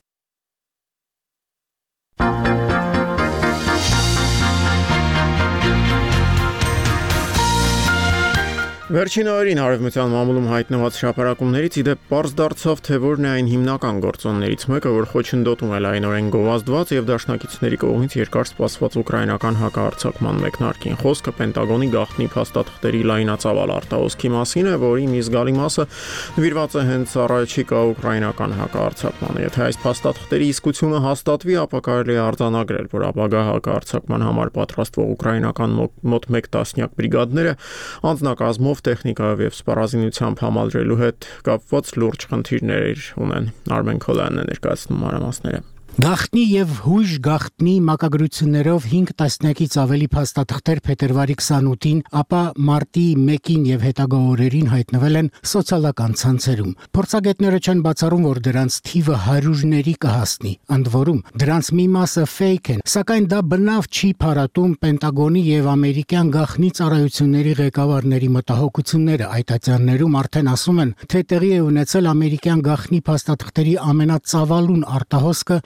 Վերջին օրերին Արևմտյան մամուլում հայտնված շապարակումներից ի դեպ պարզ դարձավ, թե որն է այն հիմնական գործոններից մեկը, որ խոչընդոտում է լայնորեն գովազդված եւ դաշնակիցների կողմից երկար սպասված ուկրաինական հակահարձակման մեկնարկին։ Խոսքը Պենտագոնի գաղտնի փաստաթղթերի լայնածավալ արտահոսքի մասին է, որի մի զգալի մասը նվիրված է հենց առաջիկա ուկրաինական հակահարձակմանը։ Եթե այս փաստաթղթերի իսկությունը հաստատվի, ապա կարելի է արձանագրել, որ ապագա հակահարձակման համար պատրաստվող ուկրաինական մոտ 1 տասնյակ բրիգադները անձնակազմով տեխնիկայով եւ սպառազինությամբ համալրելու հետ կապված լուրջ խնդիրներ ունեն։ Արմեն Քոլյանն է ներկայացնում մանրամասները։ Գաղտնի եւ հույժ գաղտնի մակագրություններով 5 տասնյակից ավելի փաստաթղթեր փետրվարի 28-ին, ապա մարտի 1-ին եւ հետագա օրերին հայտնվել են սոցիալական ցանցերում։ Փորձագետները չեն բացառում, որ դրանց թիվը հարյուրների կհասնի, ընդ որում դրանց մի մասը ֆեյք են, սակայն դա բնավ չի փարատում Պենտագոնի եւ ամերիկյան գաղտնի ծառայությունների ղեկավարների մտահոգությունները։ Այդ ատյաններում արդեն ասում են, թե տեղի է ունեցել ամերիկյան գաղտնի փաստաթղթերի ամենածավալուն արտահոսքը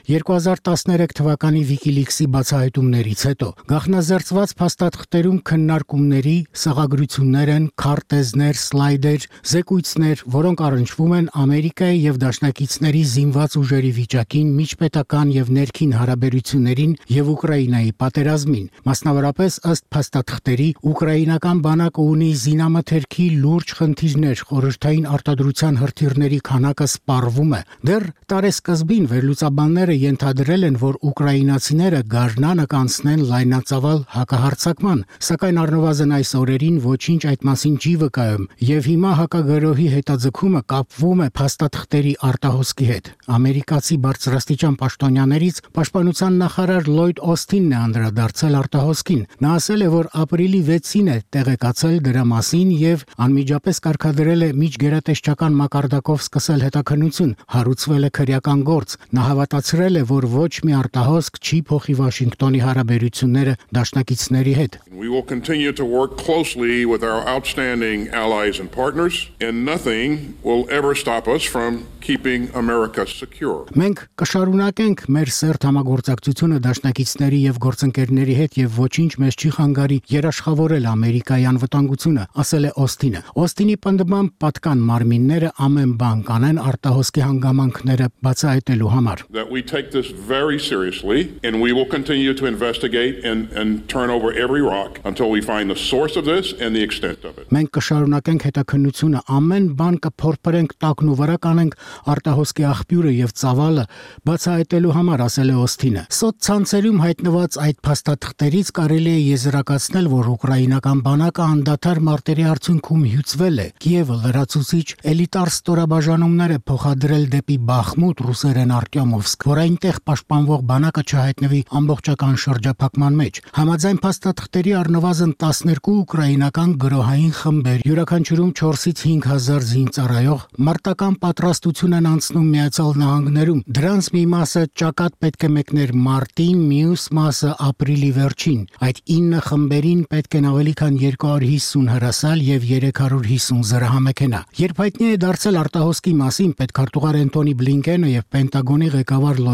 2013 թվականի WikiLeaks-ի բացահայտումներից հետո գաղտնազերծված փաստաթղթերում քննարկումների, սաղագրություններ են, քարտեզներ, սլայդեր, զեկույցներ, որոնք առնչվում են Ամերիկայի եւ դաշնակիցների զինված ուժերի վիճակին, միջպետական եւ ներքին հարաբերություններին եւ Ուկրաինայի պատերազմին։ Մասնավորապես ըստ փաստաթղթերի ուկրաինական բանակը ունի զինամթերքի լուրջ խնդիրներ, խորհրդային արտադրության հրթիռների քանակը սպառվում է։ Դեռ տարեսկզբին վերլուծաբանները ենթադրել են, որ ուկրաինացիները գարնանը կանցնեն լայնածավալ հակահարձակման, սակայն առնվազն այս օրերին ոչինչ այդ մասին չի վկայում, եւ հիմա հակագրոհի հետաձգումը կապվում է փաստաթղթերի արտահոսքի հետ։ Ամերիկացի բարձրաստիճան պաշտոնյաներից պաշտպանության նախարար Լոյդ Օստինն է անդրադարձել արտահոսքին։ Նա ասել է, որ ապրիլի 6-ին է տեղեկացել դրա մասին եւ անմիջապես կարգադրել է միջգերատեսչական մակարդակով սկսել հետաքննություն, հարուցվել է քրեական գործ։ Նա հավատացրել է, որ ոչ մի արտահոսք չի փոխի Վաշինգտոնի հարաբերությունները դաշնակիցների հետ։ We will continue to work closely with our outstanding allies and partners, and nothing will ever stop us from keeping America secure. Մենք կշարունակենք մեր սերտ համագործակցությունը դաշնակիցների եւ գործընկերների հետ եւ ոչինչ մեզ չի խանգարի երաշխավորել Ամերիկայի անվտանգությունը, ասել է Օստինը։ Օստինի պնդմամբ պատկան մարմինները ամեն բան կանեն արտահոսքի հանգամանքները բացահայտելու համար։ That we take this very seriously, and we will continue to investigate and turn over every rock until we find the source of this and the extent of it. Մենք կշարունակենք հետաքննությունը, ամեն բան կփորփրենք, տակն ու վրա կանենք արտահոսքի աղբյուրը եւ ծավալը բացահայտելու համար, ասել է Օստինը։ Սոցցանցերում հայտնված այդ փաստաթղթերից կարելի է եզրակացնել, որ ուկրաինական բանակը անդադար մարտերի արդյունքում հյուծվել է։ Կիևը լրացուցիչ էլիտար ստորաբաժանումներ է փոխադրել դեպի Բախմուտ, ռուսերեն Արտյոմովսկ, որ այնտեղ պաշտպանվող բանակը չհայտնվի ամբողջական շրջափակման մեջ։ Համաձայն փաստաթղթերի առնվազն 12 ուկրաինական գրոհային խմբեր, յուրաքանչյուրում 4-ից 5000 զինծառայող, մարտական պատրաստություն են անցնում Միացյալ Նահանգներում։ Դրանց մի մասը ճակատ պետք է մեկներ մարտին, մյուս մասը ապրիլի վերջին։ Այդ 9 խմբերին պետք են ավելի քան 250 հրասալ եւ 350 զրահամեքենա։ Երբ հայտնի է դարձել արտահոսքի մասին, պետքարտուղար Էնթոնի Բլինքենը եւ Պենտագոնի ղեկավար Լոյդ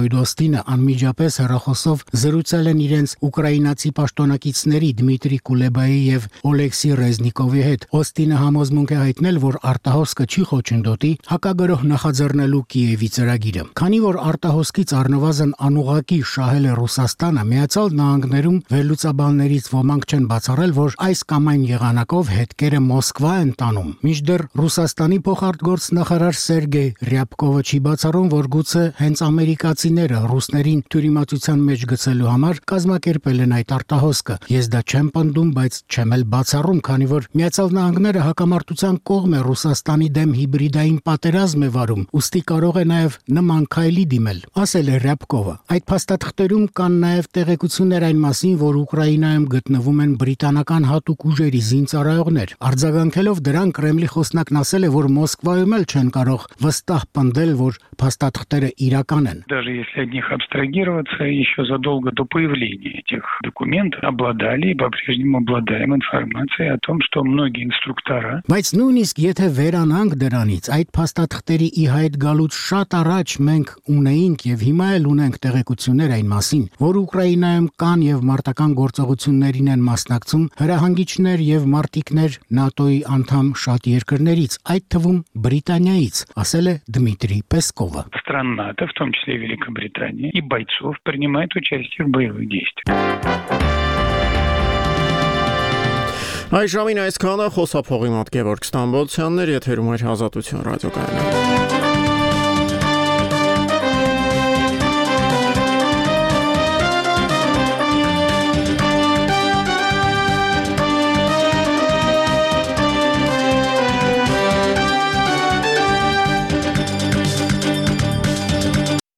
Լոյդ Օստինը անմիջապես հեռախոսով զրուցել են իրենց ուկրաինացի պաշտոնակիցների Դմիտրի Կուլեբայի եւ Օլեքսի Ռեզնիկովի հետ։ Օստինը համոզմունք է հայտնել, որ արտահոսքը չի խոչընդոտի հակագրոհ նախաձեռնելու Կիևի ծրագիրը։ Քանի որ արտահոսքից առնվազն անուղակի շահել է Ռուսաստանը, Միացյալ Նահանգներում վերլուծաբաններից ոմանք չեն բացառել, որ այս կամ այն եղանակով հետքերը Մոսկվա են տանում։ Մինչդեռ Ռուսաստանի փոխարտգործնախարար Սերգեյ Ռյաբկովը չի բացառում, որ գուցե հենց ամերիկացիները ռուսներին թյուրիմացության մեջ գցելու համար կազմակերպել են այդ արտահոսքը։ Ես դա չեմ պնդում, բայց չեմ էլ բացառում, քանի որ Միացյալ Նահանգները հակամարտության կողմ է Ռուսաստանի դեմ հիբրիդային պատերազմ է վարում, ուստի կարող է նաև նման քայլի դիմել, ասել է Ռյաբկովը։ Այդ փաստաթղթերում կան նաև տեղեկություններ այն մասին, որ Ուկրաինայում գտնվում են բրիտանական հատուկ ուժերի զինծառայողներ։ Արձագանքելով դրան Կրեմլի խոսնակն ասել է, որ Մոսկվայում էլ չեն կարող վստահ պնդել, որ փաստաթղթերը իրական են։ Даже если от них абстрагироваться, еще задолго до появления этих документов обладали и по-прежнему обладаем информацией о том, что многие инструктора. Բայց նույնիսկ եթե վերանանք դրանից, այդ փաստաթղթերի ի հայտ գալուց շատ առաջ մենք ունեինք եւ հիմա էլ ունենք տեղեկություններ այն մասին, որ Ուկրաինայում կան եւ մարտական գործողություններին են մասնակցում հրահանգիչներ եւ մարտիկներ ՆԱՏՕ-ի անդամ շատ երկրներից, այդ թվում Բրիտանիայից, ասել է Դմիտրի Պեսկովը։ Стран НАТО, в том числе и Великобритания, и бойцов принимает участие в боевых действиях. Այժմին այսքանը խոսափողի մոտ Գևորգ Ստամբոլցյանն էր, եթերում էր Ազատություն ռադիոկայանը։